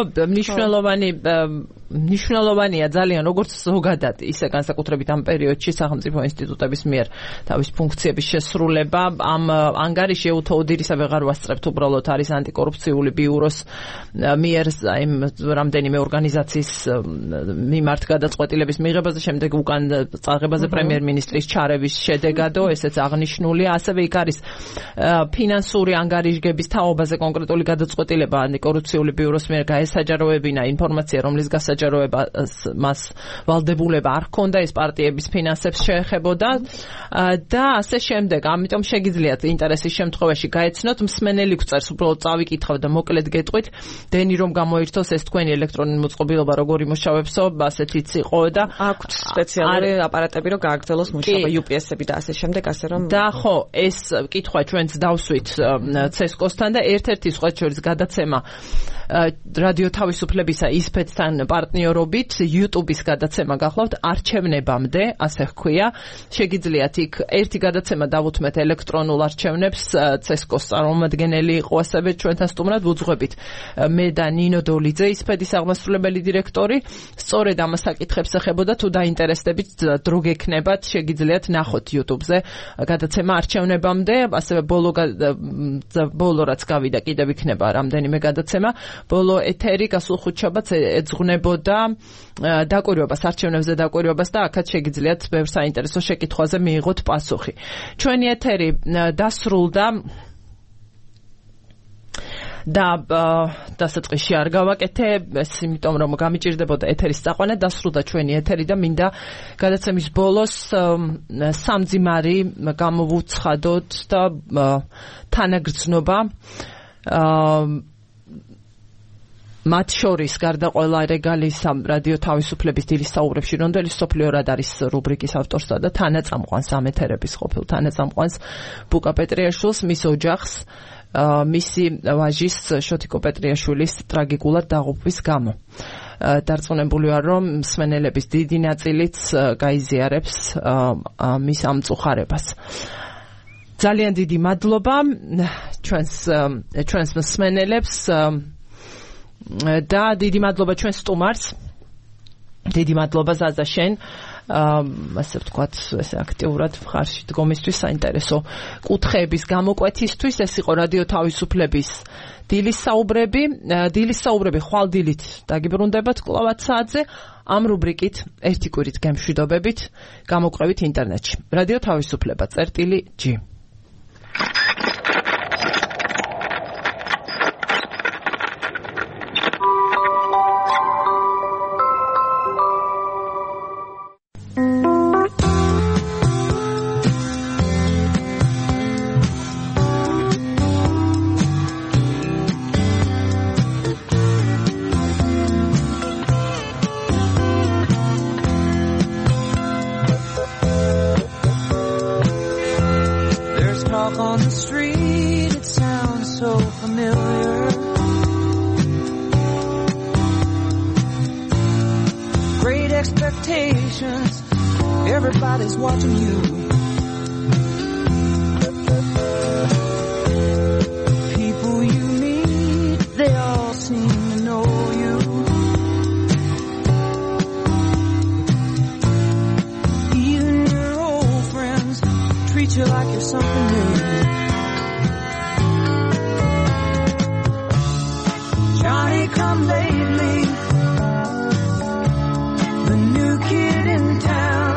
მნიშვნელოვანია ძალიან როგორც ზოგადად ისე განსაკუთრებით ამ პერიოდში სახელმწიფო ინსტიტუტების მიერ თავის ფუნქციების შესრულება ამ ანგარიში უთოუდირისა ვეღარ ვასწრებთ, უბრალოდ არის ანტიკორუფციული ბიუროს მიერ იმ რამდენიმე ორგანიზაციის მიმართ გადაწყვეტილების მიღებას და შემდეგ უკან წაღებაზე პრემიერ-მინისტრის ჩარევის შედეგადო, ესეც აღნიშნულია. ასევე იქ არის ფინანსური ანგარიშგების თაობაზე კონკრეტული გადაწყვეტილება ანტიკორუფციული ბიუროს მიერ გაესაჯაროებინა ინფორმაცია, რომლის გასაჯაროებას მას ვალდებულება არ ჰქონდა, ეს პარტიების ფინანსებს შეეხებოდა და ასე შემდეგ. ამიტომ შეგიძლიათ ინტერესის შემთხვევაში გაეცნოთ, მსმენელი გვწერს, უბრალოდ წავიკითხავ და მოკლედ გეტყვით, დენი რომ გამოირთოს ეს თქვენი ელექტრონული მოწყობილობა როგორ იმუშავებსო, ასეთიც იყო და აქვთ სპეციალური აპარატები რომ გააგრძელოს მუშაობა, UPS-ები და ასე შემდეგ, ასე რომ და ხო, ეს კითხვა ჩვენც დავსვით ცესკოსთან და ერთ-ერთი სხვა შორის გადაცემა რადიო თავისუფლებისა ისფეთთან პარტნიორობით YouTube-ის გადაცემა გახლავთ არჩევნებამდე, ასე ჰქვია. შეგიძლიათ იქ ერთი გადაცემა დავუთმეთ ელექტრონულ არჩევნებს, CESCO-ს წარმომადგენელი იყო ასევე ჩვენთან სტუმრად ვუძღვებით. მე და ნინო დოლიძე, ისფეთის აღმასრულებელი დირექტორი, სწორედ ამ საკითხებს ეხებოდა, თუ დაინტერესდებით, დრო გექნებათ, შეგიძლიათ ნახოთ YouTube-ზე გადაცემა არჩევნებამდე, ასევე ბოლო რაც გავიდა, კიდევ იქნება რამდენიმე გადაცემა. ბოლო ეთერი გასულ ხუთშაბათს ეძღვნებოდა დაკვირვებას, არჩევნებზე დაკვირვებას და აქაც შეგიძლიათ ბევრ საინტერესო შეკითხვაზე მიიღოთ პასუხი. ჩვენი ეთერი დასრულდა და დასაწყისში არ გავაკეთე, ეს იმიტომ რომ გამიჭირდებოდა ეთერის წაყვანა, დასრულდა ჩვენი ეთერი და მინდა გადაცემის ბოლოს სამძიმარი გამოვუცხადოთ და თანაგრძნობა მათ შორის გარდა ყველა რეგალისა რადიო თავისუფლების დილის საუბრებში რონდელი სოფლიო რადარის რუბრიკის ავტორსა და თანაწამყვანს ამ ეთერების ყოფილ თანაწამყვანს ბუკა პეტრიაშვილს, მის ოჯახს, მისი ვაჟის შოთიკო პეტრიაშვილის ტრაგიკულად დაღუპვის გამო. დარწმუნებული ვარ, რომ მსმენელების დიდი ნაწილიც გაიზიარებს მის ამწუხარებას. ძალიან დიდი მადლობა ჩვენს მსმენელებს და დიდი მადლობა ჩვენ სტუმარს. დიდი მადლობა ზაზა შენ. ასე ვთქვათ, ესე აქტიურად მხარში დგომისთვის, საინტერესო კუთხეების გამოკვეთისთვის. ეს იყო რადიო თავისუფლების დილის საუბრები ხვალდილით დაგიბრუნდებათ კლავაც საათზე. ამ რუბრიკით ერთი კვირით გემშვიდობებით, გამოკვებით ინტერნეტში. რადიო თავისუფლება წერტილი.g. On the street, it sounds so familiar. Great expectations, everybody's watching you. People you meet, they all seem to know you. Even your old friends treat you like you're something new. Johnny come lately, the new kid in town.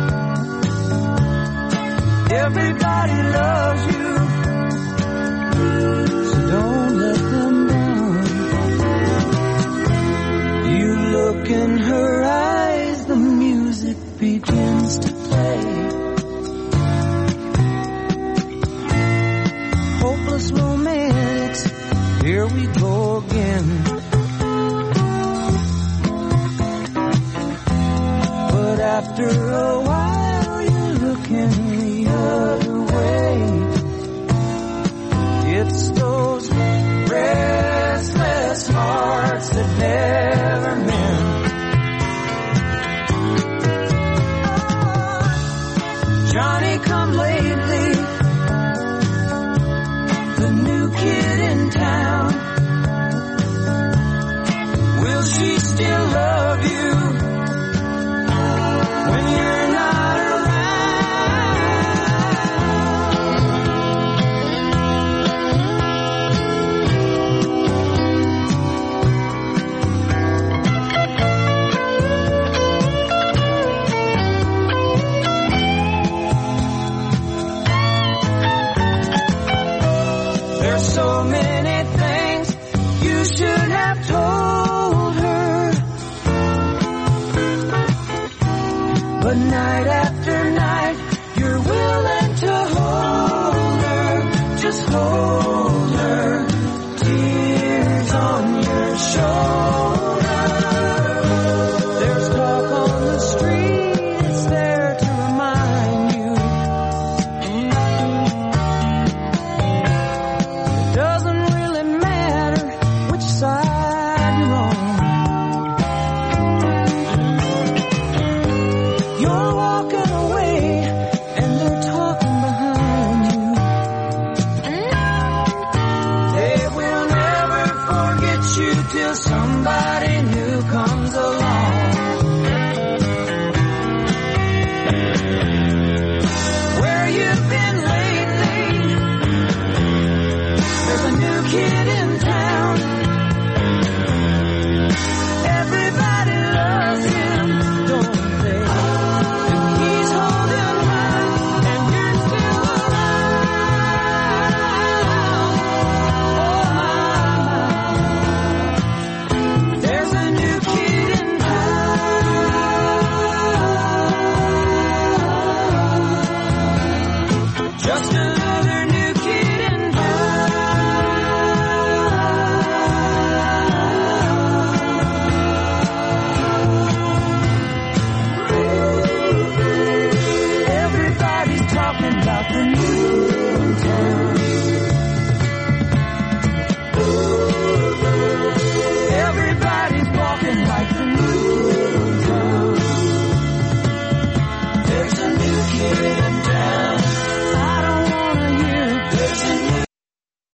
Everybody loves you, so don't let them down. You look in her eyes, the music begins to play. Hopeless romantics, here we go again. But after a while you look in the other way. It's those restless hearts that never mend. Johnny come lately, the new kid in town. Will she still love you when you're not There's so many things you should have told her, but night after night you're willing to hold her, just hold her, tears on your shoulder. There's talk on the street, it's there to remind you. It doesn't really matter which side can't